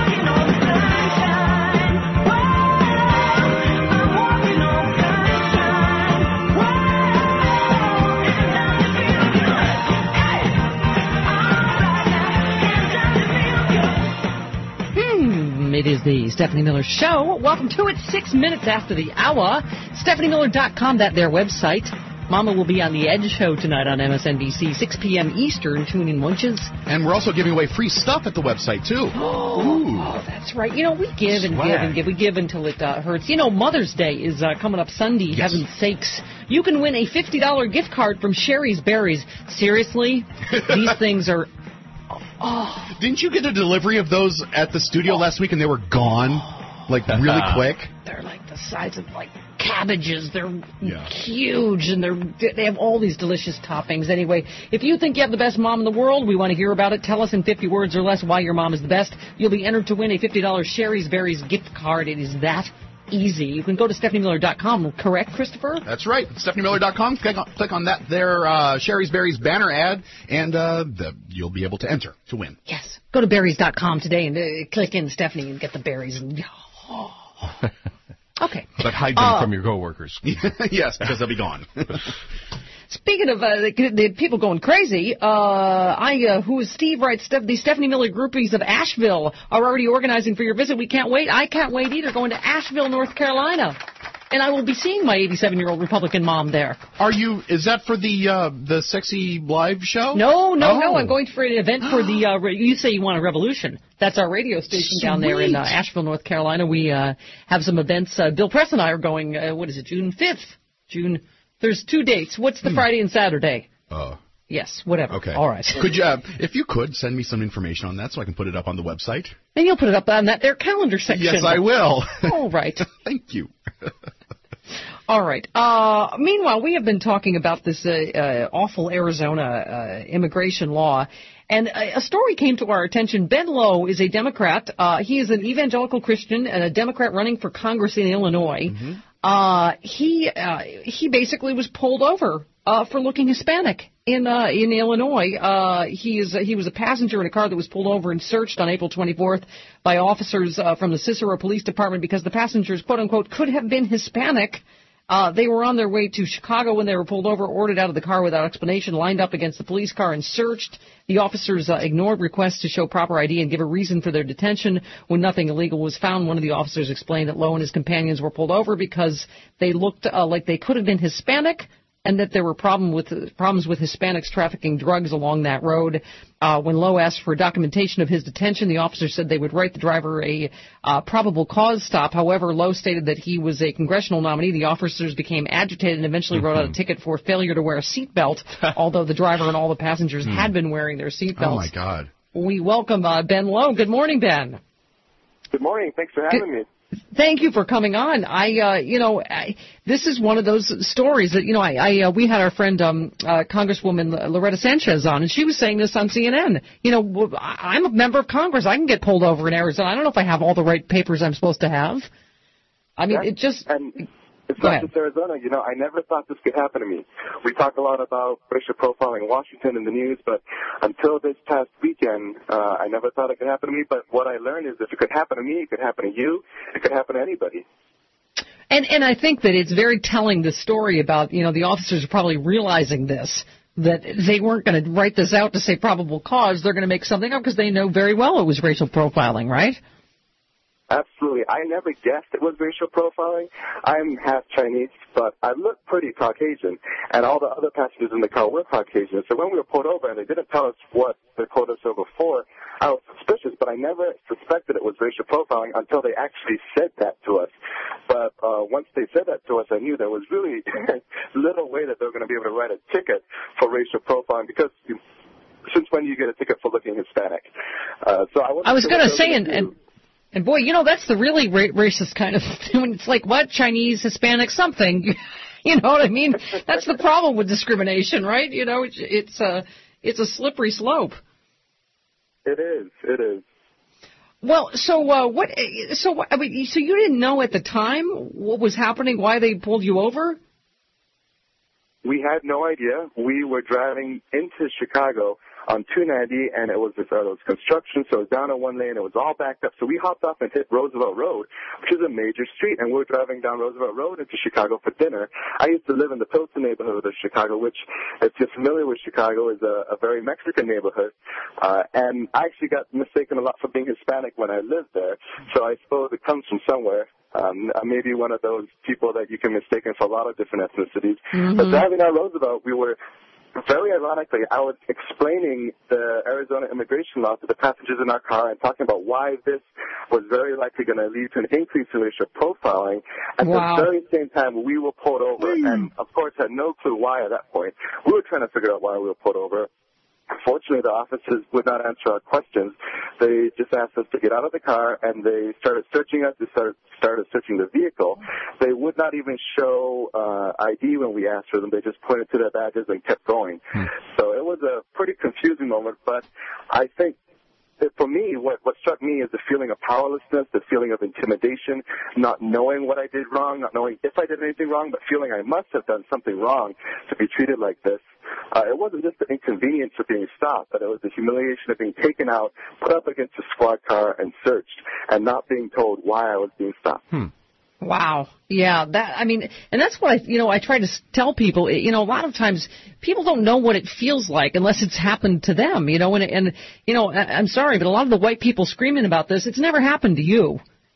It is the Stephanie Miller Show. Welcome to it. 6 minutes after the hour. StephanieMiller.com, that their website. Mama will be on the Edge show tonight on MSNBC, 6 p.m. Eastern. Tune in, wunches. And we're also giving away free stuff at the website, too. Oh, that's right. You know, we give and give and give. We give until it hurts. You know, Mother's Day is coming up Sunday, heaven's sakes. You can win a $50 gift card from Sherry's Berries. Seriously? These things are... Oh. Didn't you get a delivery of those at the studio last week and they were gone? Like, really quick? They're like the size of, like, cabbages. They're huge, and they have all these delicious toppings. Anyway, if you think you have the best mom in the world, we want to hear about it. Tell us in 50 words or less why your mom is the best. You'll be entered to win a $50 Sherry's Berries gift card. It is that easy. You can go to StephanieMiller.com, correct, Christopher? That's right. StephanieMiller.com. Click on that there Sherry's Berries banner ad, and you'll be able to enter to win. Yes. Go to berries.com today and click in Stephanie and get the berries. Okay. But hide them from your coworkers. Yes, because they'll be gone. Speaking of the people going crazy, who is Steve writes, the Stephanie Miller groupies of Asheville are already organizing for your visit. We can't wait. I can't wait either. Going to Asheville, North Carolina. And I will be seeing my 87-year-old Republican mom there. Are you? Is that for the sexy live show? No. I'm going for an event for the. You say you want a revolution. That's our radio station down there in Asheville, North Carolina. We have some events. Bill Press and I are going. What is it? June 5th. There's 2 dates. What's the Friday and Saturday? Yes, whatever. Okay. All right. Could you, if you could, send me some information on that so I can put it up on the website? And you'll put it up on that there calendar section. Yes, I will. All right. Thank you. All right. Meanwhile, we have been talking about this awful Arizona immigration law. And a story came to our attention. Ben Lowe is a Democrat. He is an evangelical Christian and a Democrat running for Congress in Illinois. Mm-hmm. He basically was pulled over for looking Hispanic in Illinois. He was a passenger in a car that was pulled over and searched on April 24th by officers from the Cicero Police Department because the passengers, quote unquote, could have been Hispanic. They were on their way to Chicago when they were pulled over, ordered out of the car without explanation, lined up against the police car and searched. The officers ignored requests to show proper ID and give a reason for their detention. When nothing illegal was found, one of the officers explained that Lowe and his companions were pulled over because they looked like they could have been Hispanic, and that there were problems with Hispanics trafficking drugs along that road. When Lowe asked for documentation of his detention, the officer said they would write the driver a probable cause stop. However, Lowe stated that he was a congressional nominee. The officers became agitated and eventually wrote out a ticket for failure to wear a seatbelt, although the driver and all the passengers had been wearing their seatbelts. Oh, my God. We welcome Ben Lowe. Good morning, Ben. Good morning. Thanks for having me. Thank you for coming on. This is one of those stories that, we had our friend, Congresswoman Loretta Sanchez on, and she was saying this on CNN. I'm a member of Congress. I can get pulled over in Arizona. I don't know if I have all the right papers I'm supposed to have. I mean, it just... It's not just Arizona. I never thought this could happen to me. We talk a lot about racial profiling in Washington in the news, but until this past weekend, I never thought it could happen to me. But what I learned is if it could happen to me, it could happen to you, it could happen to anybody. And I think that it's very telling, the story about, the officers are probably realizing this, that they weren't going to write this out to say probable cause. They're going to make something up because they know very well it was racial profiling, right? Absolutely. I never guessed it was racial profiling. I'm half Chinese, but I look pretty Caucasian, and all the other passengers in the car were Caucasian. So when we were pulled over and they didn't tell us what they pulled us over for, I was suspicious, but I never suspected it was racial profiling until they actually said that to us. But once they said that to us, I knew there was really little way that they were going to be able to write a ticket for racial profiling because since when do you get a ticket for looking Hispanic? So I was going to say, and boy, that's the really racist kind of thing. It's like, what? Chinese, Hispanic, something. You know what I mean? That's the problem with discrimination, right? It's a slippery slope. It is. Well, so you didn't know at the time what was happening, why they pulled you over? We had no idea. We were driving into Chicago on 290, and it was construction, so it was down on one lane. It was all backed up. So we hopped off and hit Roosevelt Road, which is a major street, and we were driving down Roosevelt Road into Chicago for dinner. I used to live in the Pilsen neighborhood of Chicago, which, if you're familiar with Chicago, is a very Mexican neighborhood. And I actually got mistaken a lot for being Hispanic when I lived there, so I suppose it comes from somewhere. Maybe one of those people that you can mistake for a lot of different ethnicities. Mm-hmm. But driving down Roosevelt, we were... Very ironically, I was explaining the Arizona immigration law to the passengers in our car and talking about why this was very likely going to lead to an increase in racial profiling. At the very same time, we were pulled over and, of course, had no clue why at that point. We were trying to figure out why we were pulled over. Unfortunately, the officers would not answer our questions. They just asked us to get out of the car, and they started searching us. They started searching the vehicle. They would not even show ID when we asked for them. They just pointed to their badges and kept going. So it was a pretty confusing moment, but I think for me, what struck me is the feeling of powerlessness, the feeling of intimidation, not knowing what I did wrong, not knowing if I did anything wrong, but feeling I must have done something wrong to be treated like this. It wasn't just the inconvenience of being stopped, but it was the humiliation of being taken out, put up against a squad car, and searched, and not being told why I was being stopped. Wow. Yeah, and that's what I try to tell people, a lot of times people don't know what it feels like unless it's happened to them, and I'm sorry, but a lot of the white people screaming about this, it's never happened to you.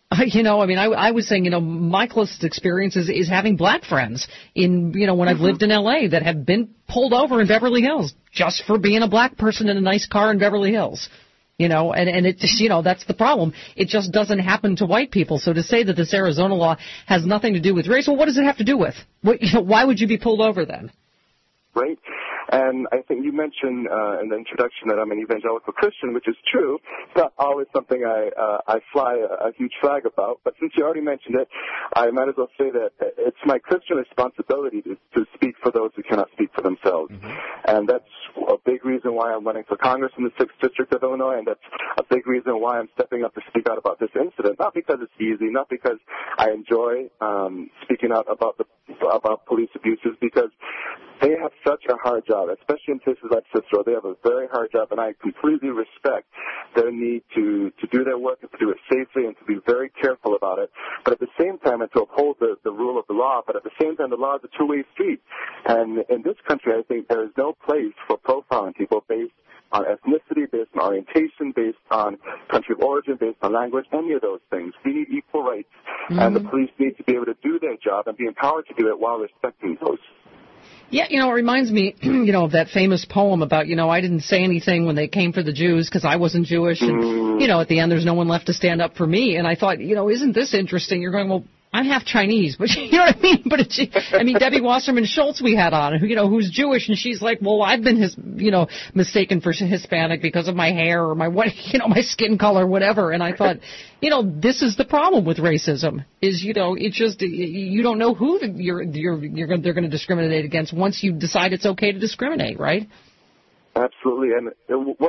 I was saying, my closest experience is having black friends when I've lived in L.A. that have been pulled over in Beverly Hills just for being a black person in a nice car in Beverly Hills. And it just, that's the problem. It just doesn't happen to white people. So to say that this Arizona law has nothing to do with race, well, what does it have to do with? Why would you be pulled over then? Right. And I think you mentioned in the introduction that I'm an evangelical Christian, which is true. It's not always something I fly a huge flag about. But since you already mentioned it, I might as well say that it's my Christian responsibility to speak for those who cannot speak for themselves. Mm-hmm. And that's a big reason why I'm running for Congress in the 6th District of Illinois, and that's a big reason why I'm stepping up to speak out about this incident. Not because it's easy, not because I enjoy speaking out about police abuses, because they have such a hard job job, especially in places like Cicero. They have a very hard job, and I completely respect their need to do their work and to do it safely and to be very careful about it. But at the same time, and to uphold the rule of the law, but at the same time, the law is a two-way street. And in this country, I think there is no place for profiling people based on ethnicity, based on orientation, based on country of origin, based on language, any of those things. We need equal rights, and the police need to be able to do their job and be empowered to do it while respecting those. Yeah, it reminds me, of that famous poem about, I didn't say anything when they came for the Jews because I wasn't Jewish. And, at the end, there's no one left to stand up for me. And I thought, isn't this interesting? You're going, well, I'm half Chinese, but you know what I mean? But Debbie Wasserman Schultz we had on, who's Jewish, and she's like, well, I've been mistaken for Hispanic because of my hair or my my skin color, whatever. And I thought, this is the problem with racism is, it's just you don't know who they're going to discriminate against once you decide it's okay to discriminate, right? Absolutely, and what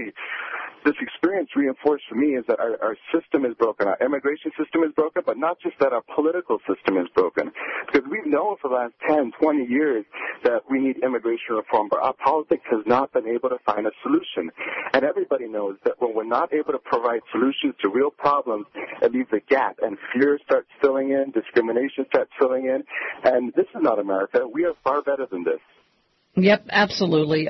this experience reinforced for me is that our system is broken. Our immigration system is broken, but not just that, our political system is broken. Because we've known for the last 10, 20 years that we need immigration reform, but our politics has not been able to find a solution. And everybody knows that when we're not able to provide solutions to real problems, it leaves a gap, and fear starts filling in, discrimination starts filling in, and this is not America. We are far better than this. Yep, absolutely.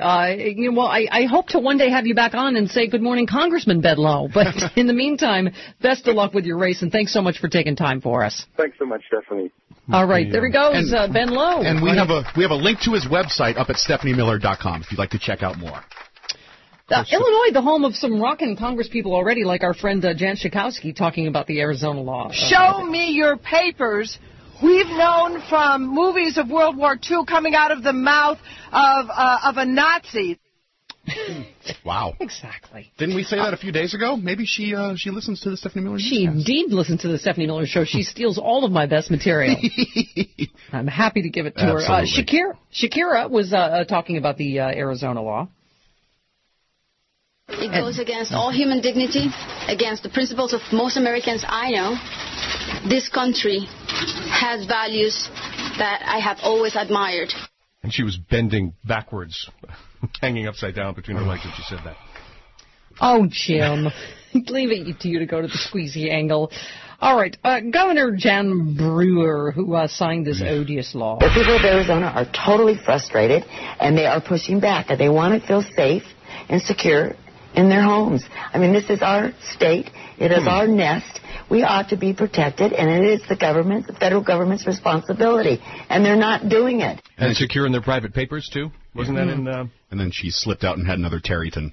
I hope to one day have you back on and say good morning, Congressman Bedlow. But in the meantime, best of luck with your race, and thanks so much for taking time for us. Thanks so much, Stephanie. All right, there he goes, Ben Lowe. And we have a link to his website up at stephaniemiller.com if you'd like to check out more. Illinois, the home of some rockin' Congress people already, like our friend Jan Schakowsky talking about the Arizona law. Show me your papers. We've known from movies of World War II coming out of the mouth of a Nazi. Wow. Exactly. Didn't we say that a few days ago? Maybe she listens to the Stephanie Miller Show. She indeed listens to the Stephanie Miller Show. She steals all of my best material. I'm happy to give it to her. Shakira was talking about the Arizona law. It goes against all human dignity, against the principles of most Americans I know. This country has values that I have always admired. And she was bending backwards, hanging upside down between her legs when she said that. Oh, Jim. Leave it to you to go to the squeezy angle. All right. Governor Jan Brewer, who signed this odious law. The people of Arizona are totally frustrated, and they are pushing back. And they want to feel safe and secure in their homes. I mean, this is our state. It is our nest. We ought to be protected, and it is the federal government's responsibility, and they're not doing it. And securing their private papers, too? Wasn't that in... And then she slipped out and had another Terryton.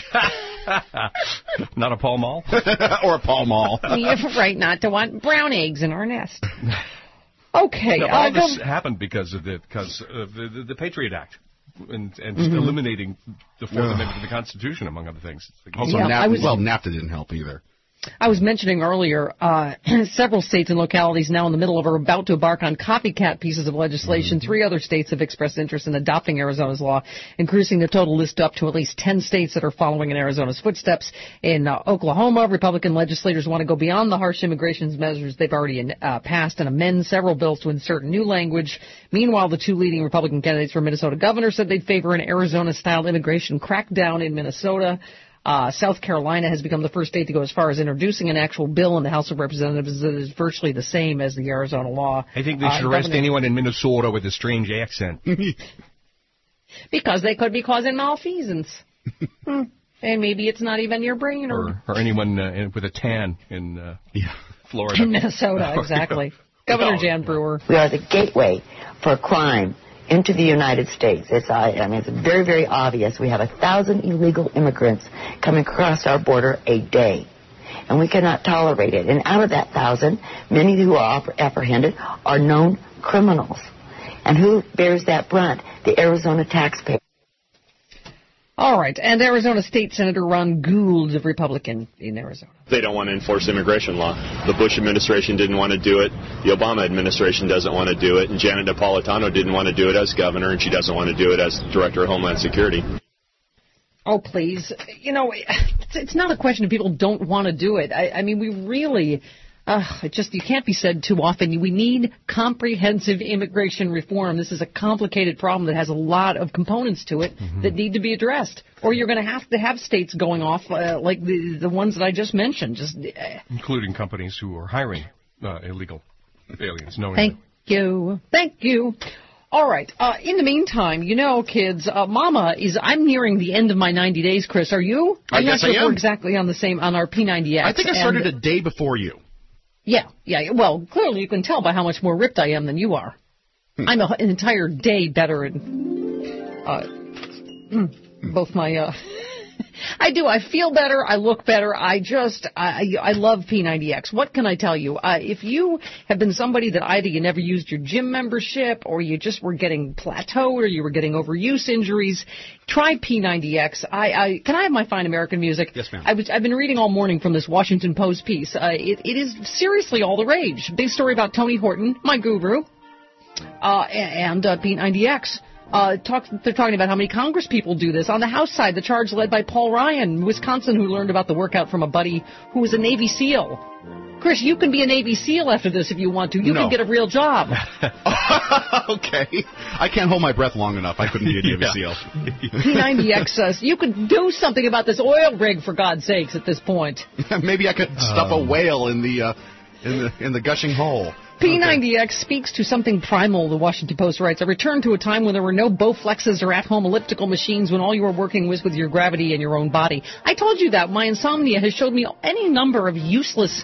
Not a Pall Mall? Or a Pall Mall. You're right not to want brown eggs in our nest. Okay. No, all this happened because of the Patriot Act. And eliminating the Fourth Amendment to the Constitution, among other things. Also, NAFTA didn't help either. I was mentioning earlier, several states and localities now in the middle of or about to embark on copycat pieces of legislation. 3 other states have expressed interest in adopting Arizona's law, increasing the total list up to at least 10 states that are following in Arizona's footsteps. In Oklahoma, Republican legislators want to go beyond the harsh immigration measures they've already passed and amend several bills to insert new language. Meanwhile, the 2 leading Republican candidates for Minnesota governor said they'd favor an Arizona-style immigration crackdown in Minnesota. South Carolina has become the first state to go as far as introducing an actual bill in the House of Representatives that is virtually the same as the Arizona law. I think they should arrest anyone in Minnesota with a strange accent. Because they could be causing malfeasance. And maybe it's not even your brain. Or anyone with a tan in Florida. In Minnesota, exactly. Governor Jan Brewer. We are the gateway for crime into the United States. It's very, very obvious. We have 1,000 illegal immigrants coming across our border a day, and we cannot tolerate it. And out of that 1,000, many who are apprehended are known criminals. And who bears that brunt? The Arizona taxpayer. All right, and Arizona State Senator Ron Gould, a Republican in Arizona. They don't want to enforce immigration law. The Bush administration didn't want to do it. The Obama administration doesn't want to do it. And Janet Napolitano didn't want to do it as governor, and she doesn't want to do it as director of Homeland Security. Oh, please. It's not a question of people don't want to do it. I mean, we really... You can't be said too often. We need comprehensive immigration reform. This is a complicated problem that has a lot of components to it that need to be addressed. Or you're going to have states going off like the ones that I just mentioned. Including companies who are hiring illegal aliens. Thank you. All right. In the meantime, kids, Mama I'm nearing the end of my 90 days, Chris. Are you? I guess I am. We're exactly on our P90X. I think I started a day before you. Yeah. Well, clearly you can tell by how much more ripped I am than you are. I'm an entire day better in both my... I do. I feel better. I look better. I love P90X. What can I tell you? If you have been somebody that either you never used your gym membership or you just were getting plateaued or you were getting overuse injuries, try P90X. Can I have my fine American music? Yes, ma'am. I've been reading all morning from this Washington Post piece. It is seriously all the rage. Big story about Tony Horton, my guru, and P90X. They're talking about how many Congress people do this. On the House side, the charge led by Paul Ryan, Wisconsin, who learned about the workout from a buddy who was a Navy SEAL. Chris, you can be a Navy SEAL after this if you want to. You can get a real job. Okay. I can't hold my breath long enough. I couldn't be a Navy SEAL. P90X, you could do something about this oil rig, for God's sakes, at this point. Maybe I could stuff a whale in the gushing hole. P90X speaks to something primal, the Washington Post writes. A return to a time when there were no Bowflexes or at-home elliptical machines, when all you were working was with your gravity and your own body. I told you that. My insomnia has showed me any number of useless,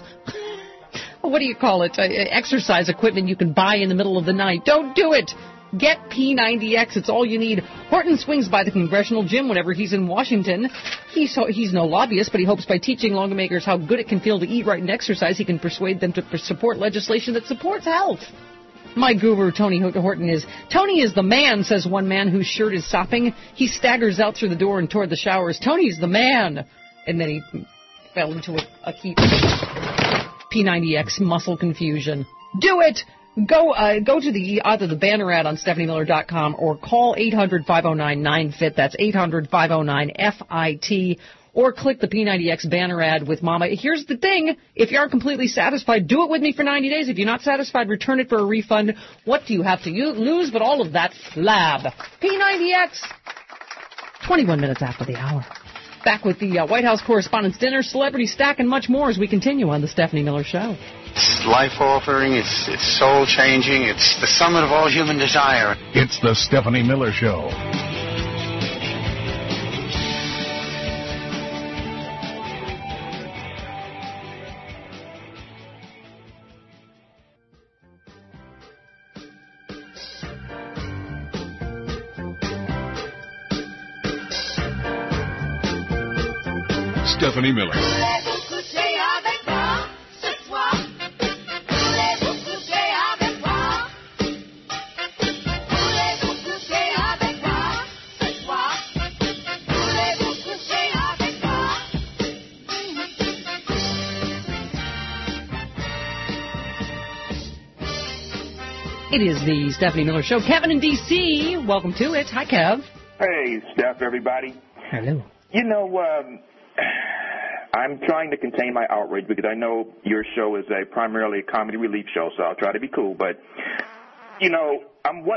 exercise equipment you can buy in the middle of the night. Don't do it. Get P90X. It's all you need. Horton swings by the congressional gym whenever he's in Washington. He's no lobbyist, but he hopes by teaching lawmakers how good it can feel to eat right and exercise, he can persuade them to support legislation that supports health. My guru, Tony Horton, is the man, says one man whose shirt is sopping. He staggers out through the door and toward the showers. Tony's the man. And then he fell into a heap of P90X muscle confusion. Do it! Go to either the banner ad on StephanieMiller.com or call 800-509-9FIT. That's 800-509-FIT. Or click the P90X banner ad with Mama. Here's the thing. If you aren't completely satisfied, do it with me for 90 days. If you're not satisfied, return it for a refund. What do you have to lose but all of that flab? P90X. 21 minutes after the hour. Back with the White House Correspondents' Dinner, Celebrity Stack, and much more as we continue on The Stephanie Miller Show. It's life-altering, it's soul-changing, it's the summit of all human desire. It's The Stephanie Miller Show. Stephanie Miller. It is the Stephanie Miller Show. Kevin in D.C., welcome to it. Hi, Kev. Hey, Steph, everybody. Hello. I'm trying to contain my outrage because I know your show is primarily a comedy relief show, so I'll try to be cool. But, I'm what?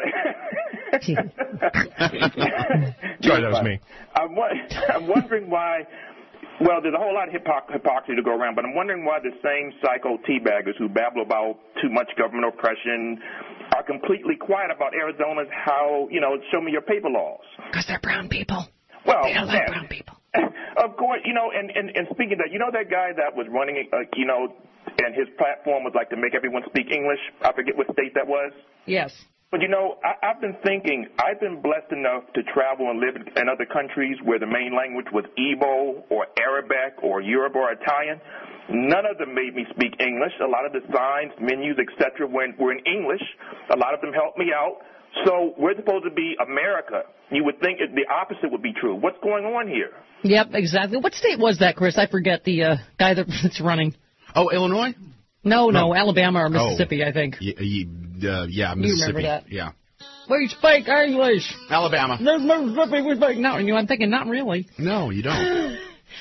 Sorry, that was me. I'm wondering why. Well, there's a whole lot of hypocrisy to go around, but I'm wondering why the same psycho teabaggers who babble about too much government oppression are completely quiet about Arizona's show me your paper laws. Because they're brown people. Well, they don't like brown people. Of course, and speaking of that, that guy that was running, and his platform was like to make everyone speak English. I forget what state that was. Yes. But, I've been thinking, I've been blessed enough to travel and live in other countries where the main language was Igbo or Arabic or Yoruba or Italian. None of them made me speak English. A lot of the signs, menus, etc. were in English. A lot of them helped me out. So we're supposed to be America. You would think the opposite would be true. What's going on here? Yep, exactly. What state was that, Chris? I forget the guy that's running. Oh, Illinois? No, Alabama or Mississippi, I think. Yeah, Mississippi. You remember that? Yeah. We speak English. Alabama. There's Mississippi, we speak. No, I'm thinking, not really. No, you don't.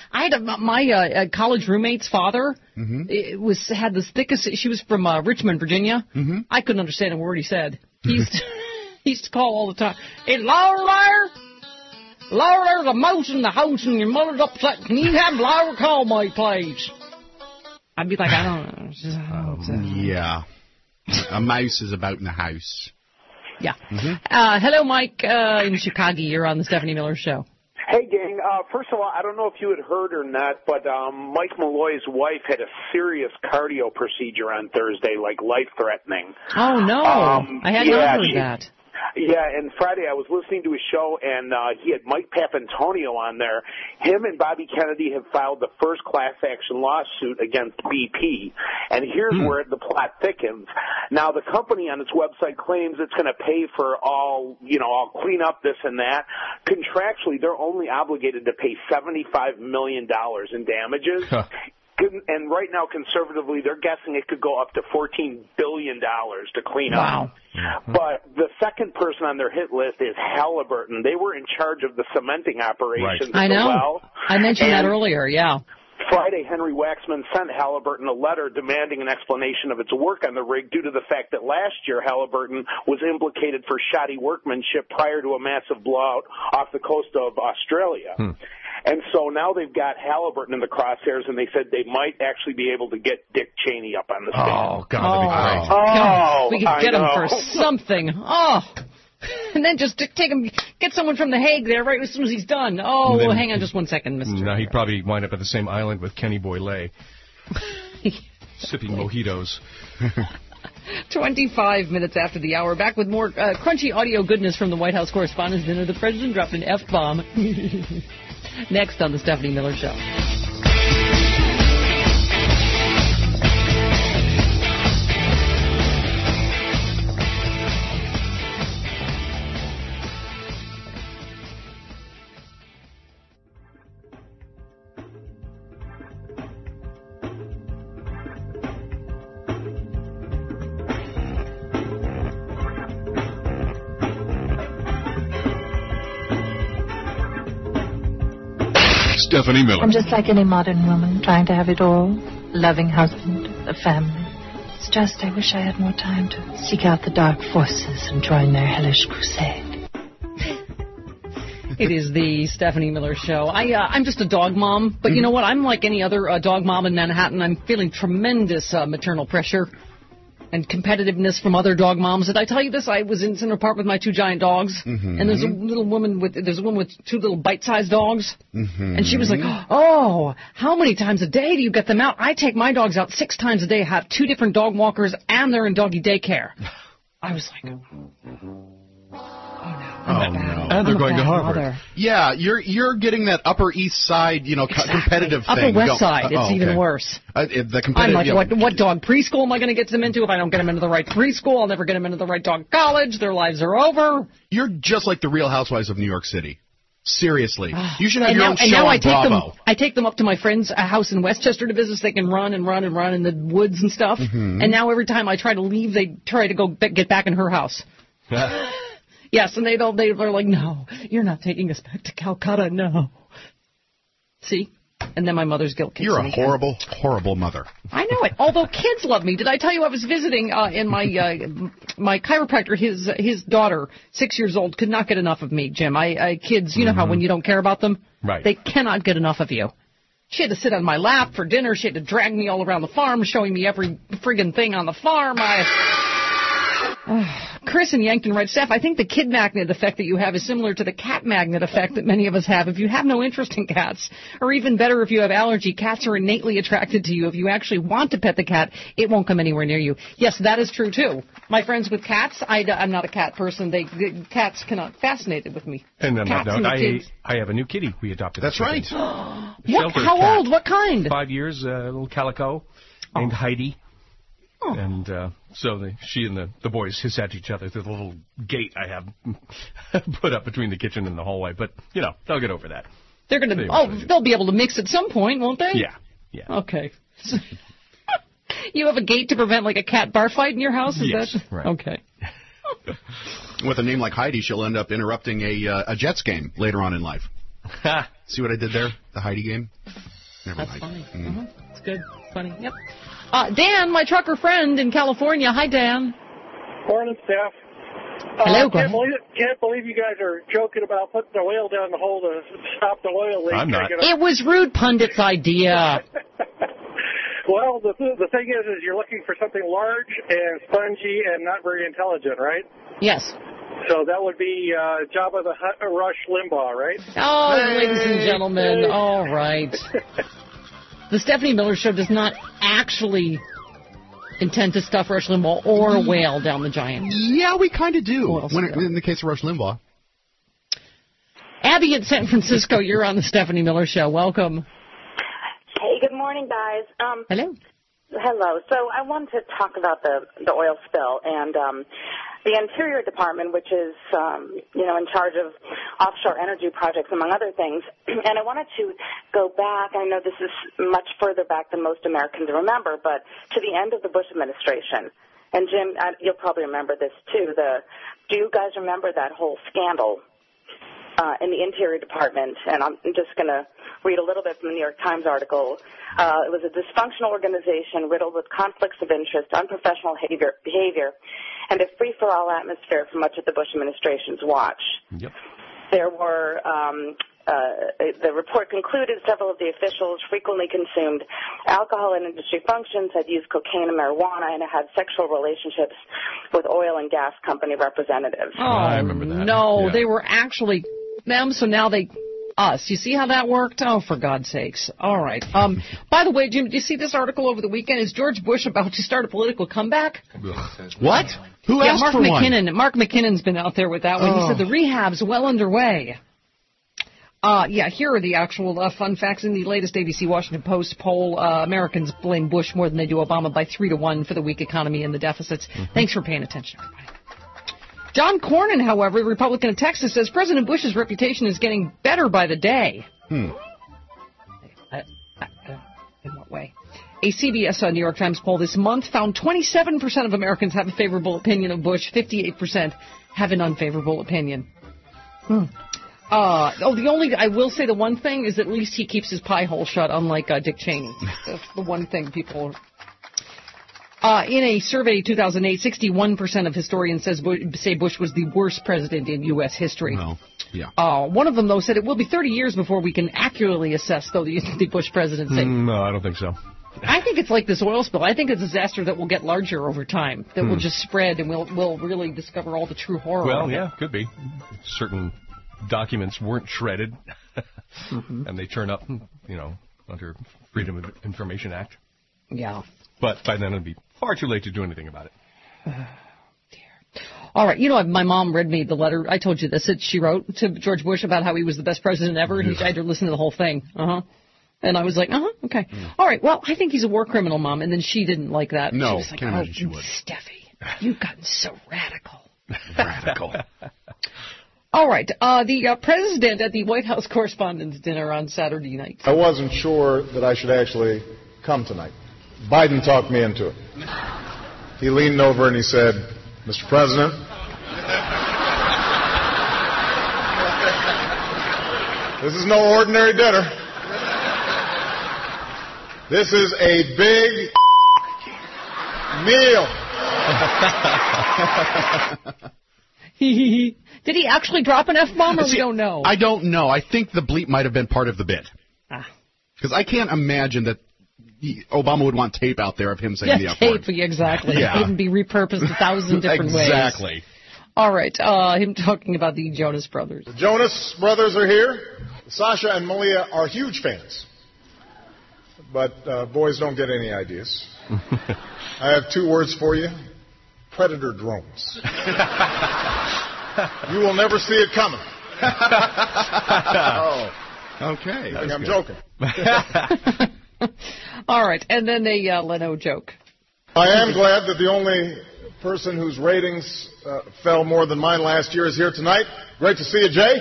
I had my college roommate's father. Had the thickest. She was from Richmond, Virginia. I couldn't understand a word he said. He used to call all the time. Hey, Laura, there's a mouse in the house and your mother's upset. Can you have Laura call me, please? I'd be like, I don't know. Yeah. A mouse is about in the house. Yeah. Hello, Mike in Chicago. You're on the Stephanie Miller Show. Hey, gang. First of all, I don't know if you had heard or not, but Mike Malloy's wife had a serious cardio procedure on Thursday, like life-threatening. Oh, no. I had not heard that. Yeah, and Friday I was listening to his show, and he had Mike Papantonio on there. Him and Bobby Kennedy have filed the first class action lawsuit against BP, and here's where the plot thickens. Now, the company on its website claims it's going to pay for all clean up, this and that. Contractually, they're only obligated to pay $75 million in damages. And right now, conservatively, they're guessing it could go up to $14 billion to clean up. But the second person on their hit list is Halliburton. They were in charge of the cementing operations. I know. Well. I mentioned that earlier, yeah. Friday, Henry Waxman sent Halliburton a letter demanding an explanation of its work on the rig due to the fact that last year Halliburton was implicated for shoddy workmanship prior to a massive blowout off the coast of Australia. And so now they've got Halliburton in the crosshairs, and they said they might actually be able to get Dick Cheney up on the stand. Oh, God, that'd be great. We could get him for something. And then just take him, get someone from The Hague there right as soon as he's done. Well, hang on just 1 second, Mr. No, he'd probably wind up at the same island with Kenny Boyle, sipping mojitos. 25 minutes after the hour. Back with more crunchy audio goodness from the White House Correspondents' Dinner. The President dropped an F-bomb. Next on the Stephanie Miller Show. Stephanie Miller. I'm just like any modern woman, trying to have it all. Loving husband, a family. It's just I wish I had more time to seek out the dark forces and join their hellish crusade. It is the Stephanie Miller Show. I'm just a dog mom, but you know what? I'm like any other dog mom in Manhattan. I'm feeling tremendous maternal pressure and competitiveness from other dog moms. Did I tell you this? I was in Center Park with my two giant dogs, and there's a woman with two little bite-sized dogs, and she was like, "Oh, how many times a day do you get them out? I take my dogs out 6 times a day. I have 2 different dog walkers, and they're in doggy daycare." I was like, Oh, no. And they're going to Harvard. Mother. Yeah, you're getting that Upper East Side, competitive Upper thing. West Side, it's even worse. The competitive. I'm like, what dog preschool am I going to get them into? If I don't get them into the right preschool, I'll never get them into the right dog college. Their lives are over. You're just like the Real Housewives of New York City. Seriously. You should have your own show on Bravo. I take them up to my friend's house in Westchester to visit so they can run and run and run in the woods and stuff. And now every time I try to leave, they try to go get back in her house. Yes, and they're like, "No, you're not taking us back to Calcutta, no." See? And then my mother's guilt kicks in. You're a horrible, horrible mother. I know it. Although kids love me. Did I tell you I was visiting in my chiropractor? His daughter, 6 years old, could not get enough of me, Jim. Kids, you know how when you don't care about them, they cannot get enough of you. She had to sit on my lap for dinner. She had to drag me all around the farm, showing me every friggin' thing on the farm. Chris in Yankton writes, "Steph, I think the kid magnet effect that you have is similar to the cat magnet effect that many of us have. If you have no interest in cats, or even better, if you have allergy, cats are innately attracted to you. If you actually want to pet the cat, it won't come anywhere near you." Yes, that is true, too. My friends with cats, I'm not a cat person. The cats cannot fascinated with me. And I have a new kitty we adopted. That's right. How old? What kind? 5 years, a little calico named Heidi. And so she and the boys hiss at each other through the little gate I have put up between the kitchen and the hallway. But, they'll get over that. They're going to, they'll be able to mix at some point, won't they? Yeah. Okay. You have a gate to prevent, like, a cat bar fight in your house? Yes, right. Okay. With a name like Heidi, she'll end up interrupting a Jets game later on in life. See what I did there? The Heidi game? Never That's mind. funny. Mm-hmm. It's good. Funny. Yep. Dan, my trucker friend in California. Hi, Dan. Morning, Steph. Hello, can't believe you guys are joking about putting the oil down the hole to stop the oil leak. I'm not. It was Rude Pundit's idea. Well, the thing is you're looking for something large and spongy and not very intelligent, right? Yes. So that would be Jabba the Hutt, Rush Limbaugh, right? Oh, ladies and gentlemen, all right. The Stephanie Miller Show does not actually intend to stuff Rush Limbaugh or a whale down the giant. Yeah, we kind of do. In the case of Rush Limbaugh. Abby in San Francisco, you're on the Stephanie Miller Show. Welcome. Hey, good morning, guys. Hello. Hello. So I wanted to talk about the oil spill and the Interior Department, which is in charge of offshore energy projects, among other things. And I wanted to go back. I know this is much further back than most Americans remember, but to the end of the Bush administration. And Jim, you'll probably remember this too. Do you guys remember that whole scandal in the Interior Department? And I'm just going to read a little bit from the New York Times article. It was a dysfunctional organization riddled with conflicts of interest, unprofessional behavior, and a free-for-all atmosphere for much of the Bush administration's watch. Yep. There were, the report concluded several of the officials frequently consumed alcohol in industry functions, had used cocaine and marijuana, and had sexual relationships with oil and gas company representatives. Oh, I remember that. No, Yeah. They were actually them, so now us. You see how that worked? Oh, for God's sakes. All right. By the way, Jim, did you see this article over the weekend? Is George Bush about to start a political comeback? What? Who asked Mark for McKinnon. one? Mark McKinnon's been out there with that one. He said the rehab's well underway. Here are the actual fun facts in the latest ABC Washington Post poll. Americans blame Bush more than they do Obama by 3-1 for the weak economy and the deficits. Mm-hmm. Thanks for paying attention, everybody. John Cornyn, however, the Republican of Texas, says President Bush's reputation is getting better by the day. In what way? A CBS New York Times poll this month found 27% of Americans have a favorable opinion of Bush, 58% have an unfavorable opinion. I will say the one thing is at least he keeps his pie hole shut, unlike Dick Cheney. That's the one thing people... in a survey 2008, 61% of historians say Bush was the worst president in U.S. history. Well, yeah. One of them, though, said it will be 30 years before we can accurately assess, though, the Bush presidency. No, I don't think so. I think it's like this oil spill. I think it's a disaster that will get larger over time, that will just spread, and we'll really discover all the true horror. Well, yeah, could be. Certain documents weren't shredded, and they turn up, under Freedom of Information Act. Yeah. But by then it'd be far too late to do anything about it. Dear. All right. My mom read me the letter. I told you this that she wrote to George Bush about how he was the best president ever, and I had to listen to the whole thing. And I was like, okay. All right. Well, I think he's a war criminal, Mom. And then she didn't like that. No, she was like, can't imagine she would. Steffi, you've gotten so radical. Radical. All right. The president at the White House Correspondents' Dinner on Saturday night. I wasn't sure that I should actually come tonight. Biden talked me into it. He leaned over and he said, Mr. President, this is no ordinary dinner. This is a big meal. Did he actually drop an F-bomb, or we don't know? I don't know. I think the bleep might have been part of the bit. Because I can't imagine that Obama would want tape out there of him saying the F-word. Tape, exactly. Yeah. It wouldn't be repurposed 1,000 different ways. Exactly. All right. Him talking about the Jonas Brothers. The Jonas Brothers are here. Sasha and Malia are huge fans. But boys don't get any ideas. I have 2 words for you. Predator drones. You will never see it coming. Oh. Okay. I think I'm joking. All right, and then a Leno joke. I am glad that the only person whose ratings fell more than mine last year is here tonight. Great to see you, Jay.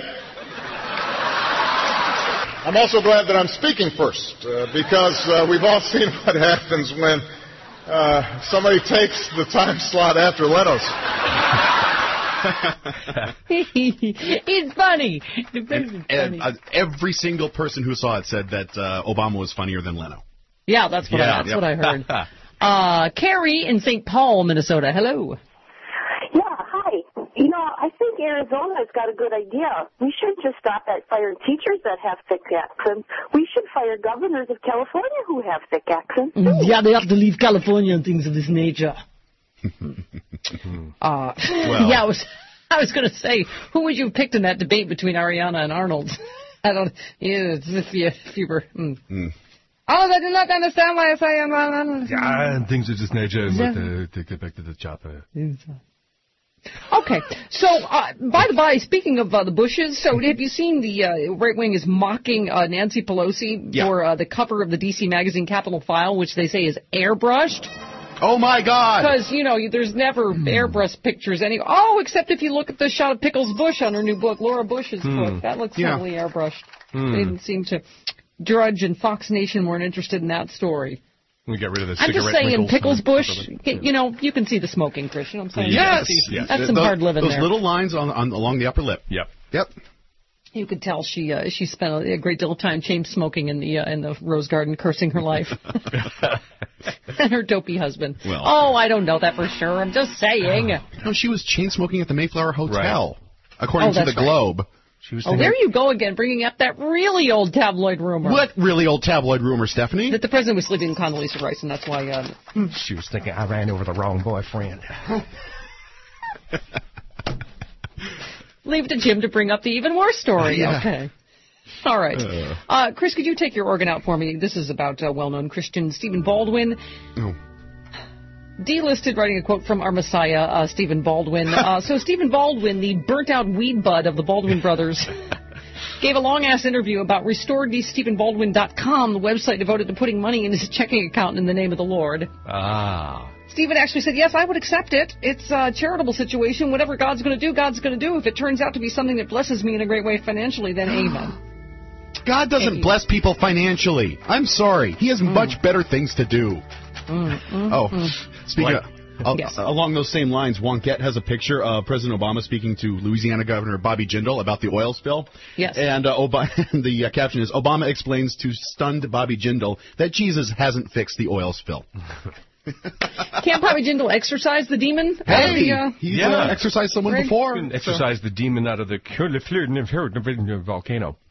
I'm also glad that I'm speaking first, because we've all seen what happens when somebody takes the time slot after Leno's. He's funny. Every single person who saw it said that Obama was funnier than Leno. Yeah, that's what I heard. Carrie in St. Paul, Minnesota. Hello. Yeah, hi. You know, I think Arizona's got a good idea. We shouldn't just stop at firing teachers that have thick accents. We should fire governors of California who have thick accents. Yeah, they have to leave California and things of this nature. Yeah, I was going to say, who would you have picked in that debate between Ariana and Arnold? I don't. Yeah, if you were. Oh, they do not understand why I say Yeah, and things of this nature. But to get back to the chopper. Okay, so by the by, speaking of the Bushes, so have you seen the right wing is mocking Nancy Pelosi for the cover of the D.C. magazine Capitol File, which they say is airbrushed? Oh my God! Because there's never airbrush pictures except if you look at the shot of Pickles Bush on her new book, Laura Bush's book, that looks heavily airbrushed. They didn't seem to. Drudge and Fox Nation weren't interested in that story. We got rid of the I'm cigarette just saying, wrinkles Pickles Bush, you can see the smoking, Chris. You know what I'm saying? Yes. That's some hard living those there. Those little lines along the upper lip. Yep. You could tell she spent a great deal of time chain smoking in the Rose Garden, cursing her life. And her dopey husband. Well, I don't know that for sure. I'm just saying. No, she was chain smoking at the Mayflower Hotel, according to the Globe. She was there you go again, bringing up that really old tabloid rumor. What really old tabloid rumor, Stephanie? That the president was sleeping with Condoleezza Rice, and that's why... She was thinking, I ran over the wrong boyfriend. Leave it to Jim to bring up the even worse story. Yeah. Okay. All right. Chris, could you take your organ out for me? This is about well-known Christian Stephen Baldwin. Delisted, writing a quote from our Messiah, Stephen Baldwin. So Stephen Baldwin, the burnt-out weed bud of the Baldwin brothers, gave a long-ass interview about RestoredStephenBaldwin.com, the website devoted to putting money in his checking account in the name of the Lord. Stephen actually said, yes, I would accept it. It's a charitable situation. Whatever God's going to do, God's going to do. If it turns out to be something that blesses me in a great way financially, then amen. God doesn't bless people financially. I'm sorry. He has much better things to do. Speaking of, along those same lines, Wonkette has a picture of President Obama speaking to Louisiana Governor Bobby Jindal about the oil spill. Yes. And the caption is, Obama explains to stunned Bobby Jindal that Jesus hasn't fixed the oil spill. Can't Bobby Jindal exorcise the demon? Hey, he's exorcised someone before. He can exorcise the demon out of the volcano.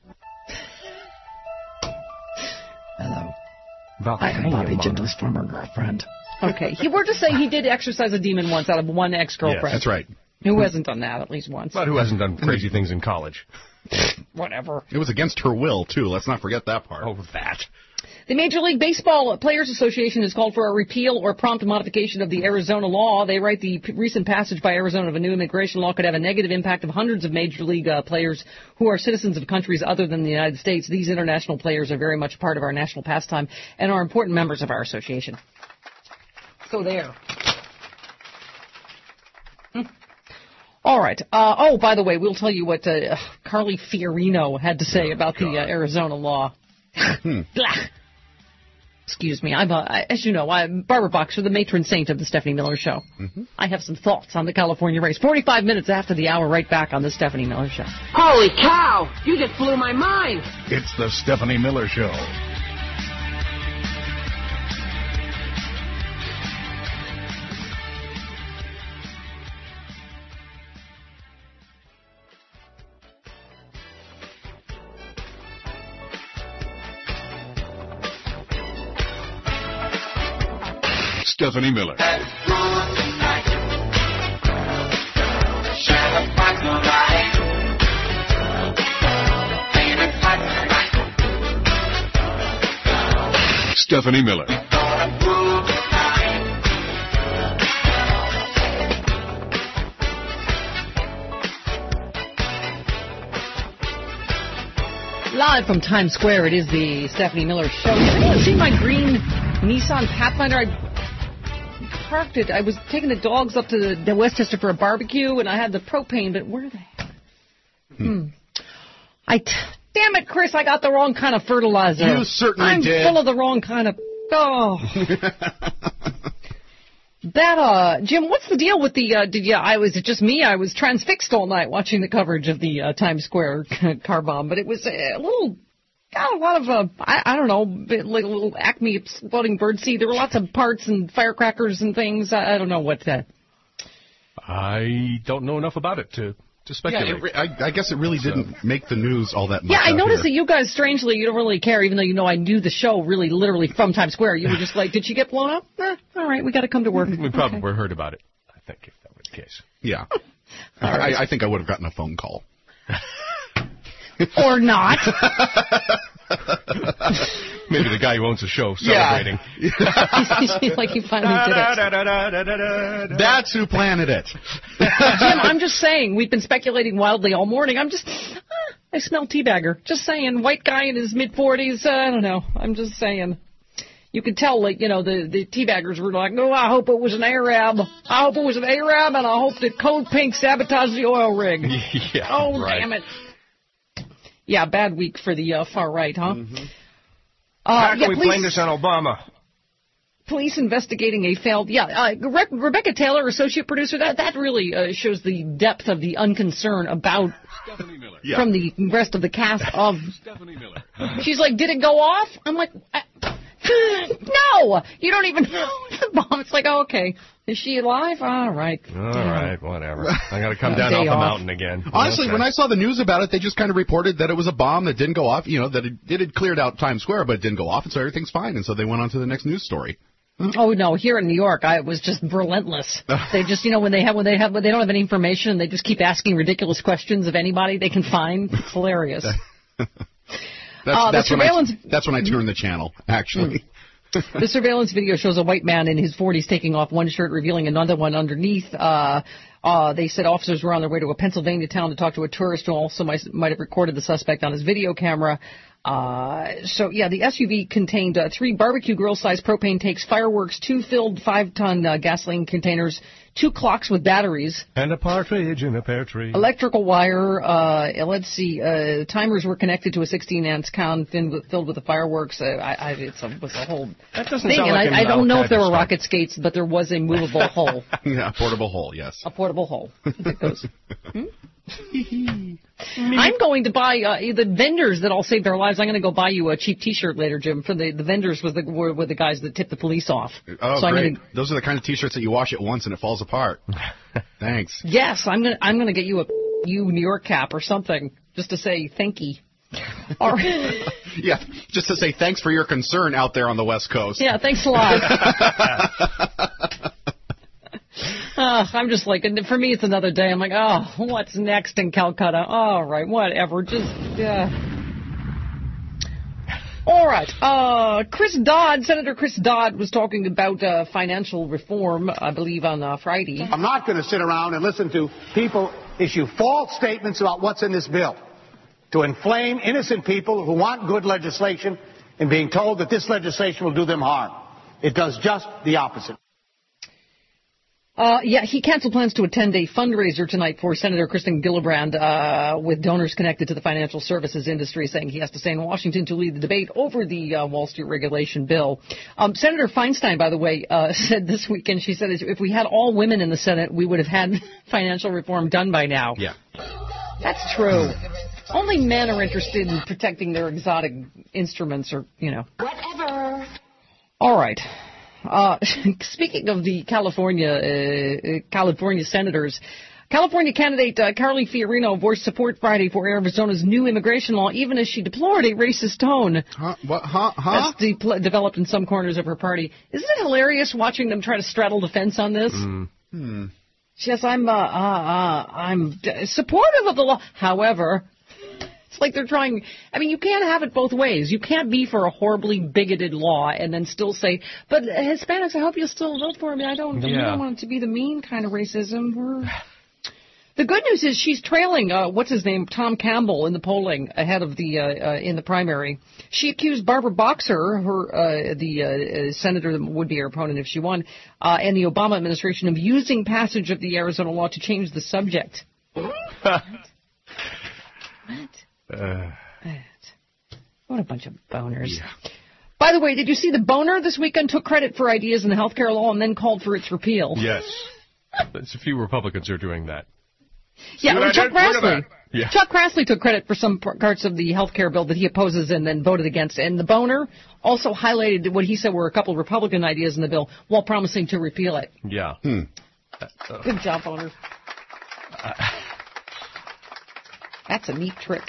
Hello. I'm Bobby Jindal's former girlfriend. Okay. We're just saying he did exorcise a demon once out of one ex-girlfriend. Yes, that's right. Who hasn't done that at least once? But who hasn't done crazy things in college? Whatever. It was against her will, too. Let's not forget that part. Oh, that. The Major League Baseball Players Association has called for a repeal or prompt modification of the Arizona law. They write the recent passage by Arizona of a new immigration law could have a negative impact of hundreds of Major League players who are citizens of countries other than the United States. These international players are very much part of our national pastime and are important members of our association. So there. All right. By the way, we'll tell you what Carly Fiorino had to say about the Arizona law. Excuse me. As you know, I'm Barbara Boxer, the matron saint of the Stephanie Miller Show. I have some thoughts on the California race. 45 minutes after the hour, right back on the Stephanie Miller Show. Holy cow! You just blew my mind. It's the Stephanie Miller Show. Stephanie Miller. Stephanie Miller. Live from Times Square, it is the Stephanie Miller Show. Have anyone seen my green Nissan Pathfinder? I parked it. I was taking the dogs up to the Westchester for a barbecue, and I had the propane, but where the heck? Damn it, Chris, I got the wrong kind of fertilizer. You certainly did. I'm full of the wrong kind of... Jim, what's the deal with the, was it just me? I was transfixed all night watching the coverage of the Times Square car bomb, but it was a lot of, I don't know, like a little Acme exploding birdseed. There were lots of parts and firecrackers and things. I don't know what that. I don't know enough about it to speculate. Yeah, I guess it really didn't make the news all that much. Yeah, I noticed that you guys, strangely, you don't really care, even though you know I knew the show really literally from Times Square. You were just like, did she get blown up? All right, we got to come to work. We probably heard about it, I think, if that was the case. Yeah. I think I would have gotten a phone call. Or not. Maybe the guy who owns the show celebrating. Like he finally did it. That's who planted it. Jim, I'm just saying, we've been speculating wildly all morning. I smell teabagger. Just saying, white guy in his mid-40s, I don't know. I'm just saying. You could tell, like, the teabaggers were like, no, I hope it was an Arab. I hope it was an Arab, and I hope that Code Pink sabotaged the oil rig. Yeah, oh, right. Damn it. Yeah, bad week for the far right, huh? Mm-hmm. How can we blame this on Obama? Police investigating a failed... Rebecca Taylor, associate producer, that really shows the depth of the unconcern about... Stephanie Miller. From the rest of the cast of... Stephanie Miller. She's like, did it go off? I'm like... No! You don't even know the bomb. It's like, oh, okay. Is she alive? All right. All right, whatever. I got to come down off the mountain again. Honestly, when I saw the news about it, they just kind of reported that it was a bomb that didn't go off, that it had cleared out Times Square, but it didn't go off, and so everything's fine. And so they went on to the next news story. Oh, no, here in New York, it was just relentless. They just, when they don't have any information, and they just keep asking ridiculous questions of anybody they can find. It's hilarious. That's when I turn the channel, actually. The surveillance video shows a white man in his 40s taking off one shirt, revealing another one underneath. They said officers were on their way to a Pennsylvania town to talk to a tourist who also might have recorded the suspect on his video camera. The SUV contained 3 barbecue grill-sized propane tanks, fireworks, 2 filled 5-ton gasoline containers, 2 clocks with batteries. And a partridge in a pear tree. Electrical wire. Timers were connected to a 16-ounce can filled with the fireworks. It was a whole that doesn't thing. Sound like I don't know if there were rocket skates, but there was a movable hole. Yeah, a portable hole, yes. A portable hole. It goes. I'm going to buy the vendors that all saved their lives. I'm going to go buy you a cheap T-shirt later, Jim. For the vendors were the guys that tipped the police off. Oh, so great! Those are the kind of T-shirts that you wash it once and it falls apart. Thanks. Yes, I'm gonna get you a New York cap or something just to say thank you. All right. Yeah, just to say thanks for your concern out there on the West Coast. Yeah, thanks a lot. I'm just like, for me, it's another day. I'm like, oh, what's next in Calcutta? All right, whatever. Just, All right. Senator Chris Dodd was talking about financial reform, I believe, on Friday. I'm not going to sit around and listen to people issue false statements about what's in this bill to inflame innocent people who want good legislation and being told that this legislation will do them harm. It does just the opposite. He canceled plans to attend a fundraiser tonight for Senator Kirsten Gillibrand with donors connected to the financial services industry, saying he has to stay in Washington to lead the debate over the Wall Street regulation bill. Senator Feinstein, by the way, said this weekend, she said, if we had all women in the Senate, we would have had financial reform done by now. Yeah. That's true. Only men are interested in protecting their exotic instruments or, Whatever. All right. Speaking of the California senators, California candidate Carly Fiorina voiced support Friday for Arizona's new immigration law, even as she deplored a racist tone. That's developed in some corners of her party. Isn't it hilarious watching them try to straddle the fence on this? Yes, I'm supportive of the law. However, it's like they're trying. I mean, you can't have it both ways. You can't be for a horribly bigoted law and then still say, but Hispanics, I hope you'll still vote for me. I don't want it to be the mean kind of racism. The good news is she's trailing, what's his name, Tom Campbell in the polling ahead of the, in the primary. She accused Barbara Boxer, the senator that would be her opponent if she won, and the Obama administration of using passage of the Arizona law to change the subject. What? What a bunch of boners. Yeah. By the way, did you see the Boner this weekend took credit for ideas in the health care law and then called for its repeal? Yes. There's a few Republicans are doing that. Yeah, well, Chuck Grassley. Yeah. Chuck Grassley took credit for some parts of the health care bill that he opposes and then voted against. And the Boner also highlighted what he said were a couple of Republican ideas in the bill while promising to repeal it. Yeah. Good job, Boner. That's a neat trick.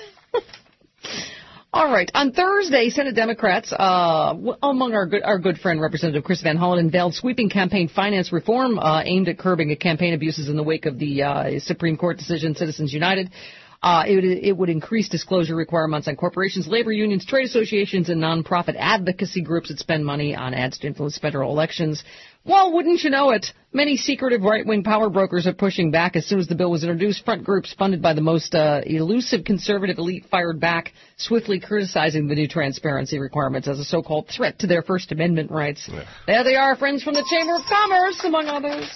All right. On Thursday, Senate Democrats, among our good friend Representative Chris Van Hollen, unveiled sweeping campaign finance reform aimed at curbing campaign abuses in the wake of the Supreme Court decision, Citizens United. It would increase disclosure requirements on corporations, labor unions, trade associations, and nonprofit advocacy groups that spend money on ads to influence federal elections. Well, wouldn't you know it, many secretive right-wing power brokers are pushing back. As soon as the bill was introduced, front groups funded by the most elusive conservative elite fired back, swiftly criticizing the new transparency requirements as a so-called threat to their First Amendment rights. Yeah. There they are, friends from the Chamber of Commerce, among others.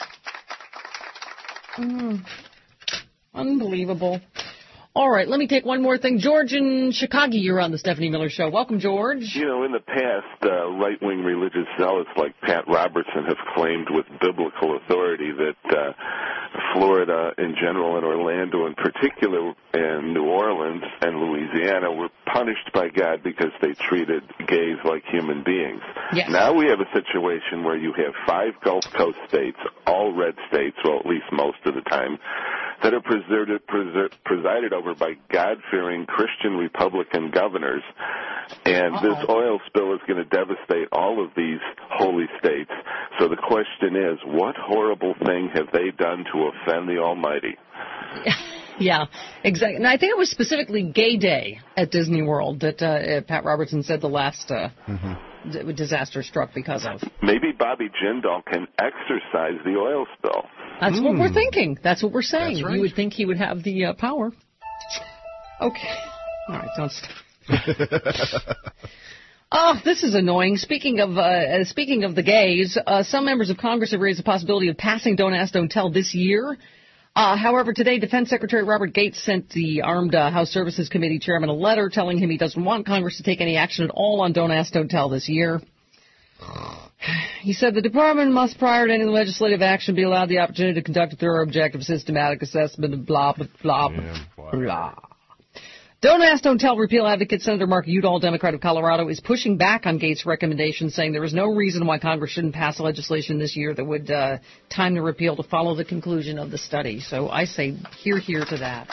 Unbelievable. All right, let me take one more thing. George in Chicago, you're on the Stephanie Miller Show. Welcome, George. You know, in the past, right-wing religious zealots like Pat Robertson have claimed with biblical authority that Florida in general and Orlando in particular and New Orleans and Louisiana were punished by God because they treated gays like human beings. Yes. Now we have a situation where you have 5 Gulf Coast states, all red states, well, at least most of the time, that are presided over by God-fearing Christian Republican governors. And this oil spill is going to devastate all of these holy states. So the question is, what horrible thing have they done to offend the Almighty? Yeah, exactly. And I think it was specifically Gay Day at Disney World that Pat Robertson said the last disaster struck because of. Maybe Bobby Jindal can exorcise the oil spill. That's what we're thinking. That's what we're saying. That's right. You would think he would have the power. Okay. All right, don't stop. Oh, this is annoying. Speaking of the gays, some members of Congress have raised the possibility of passing Don't Ask, Don't Tell this year. However, today, Defense Secretary Robert Gates sent the Armed House Services Committee chairman a letter telling him he doesn't want Congress to take any action at all on Don't Ask, Don't Tell this year. He said the department must, prior to any legislative action, be allowed the opportunity to conduct a thorough, objective, systematic assessment of blah, blah, blah, blah, blah. Don't Ask, Don't Tell repeal advocate Senator Mark Udall, Democrat of Colorado, is pushing back on Gates' recommendation, saying there is no reason why Congress shouldn't pass legislation this year that would time the repeal to follow the conclusion of the study. So I say hear to that.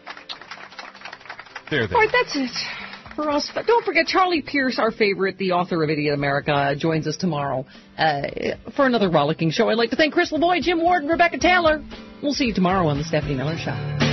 There. All right, that's it for us. But don't forget, Charlie Pierce, our favorite, the author of Idiot America, joins us tomorrow for another rollicking show. I'd like to thank Chris Lavoie, Jim Ward, and Rebecca Taylor. We'll see you tomorrow on the Stephanie Miller Show.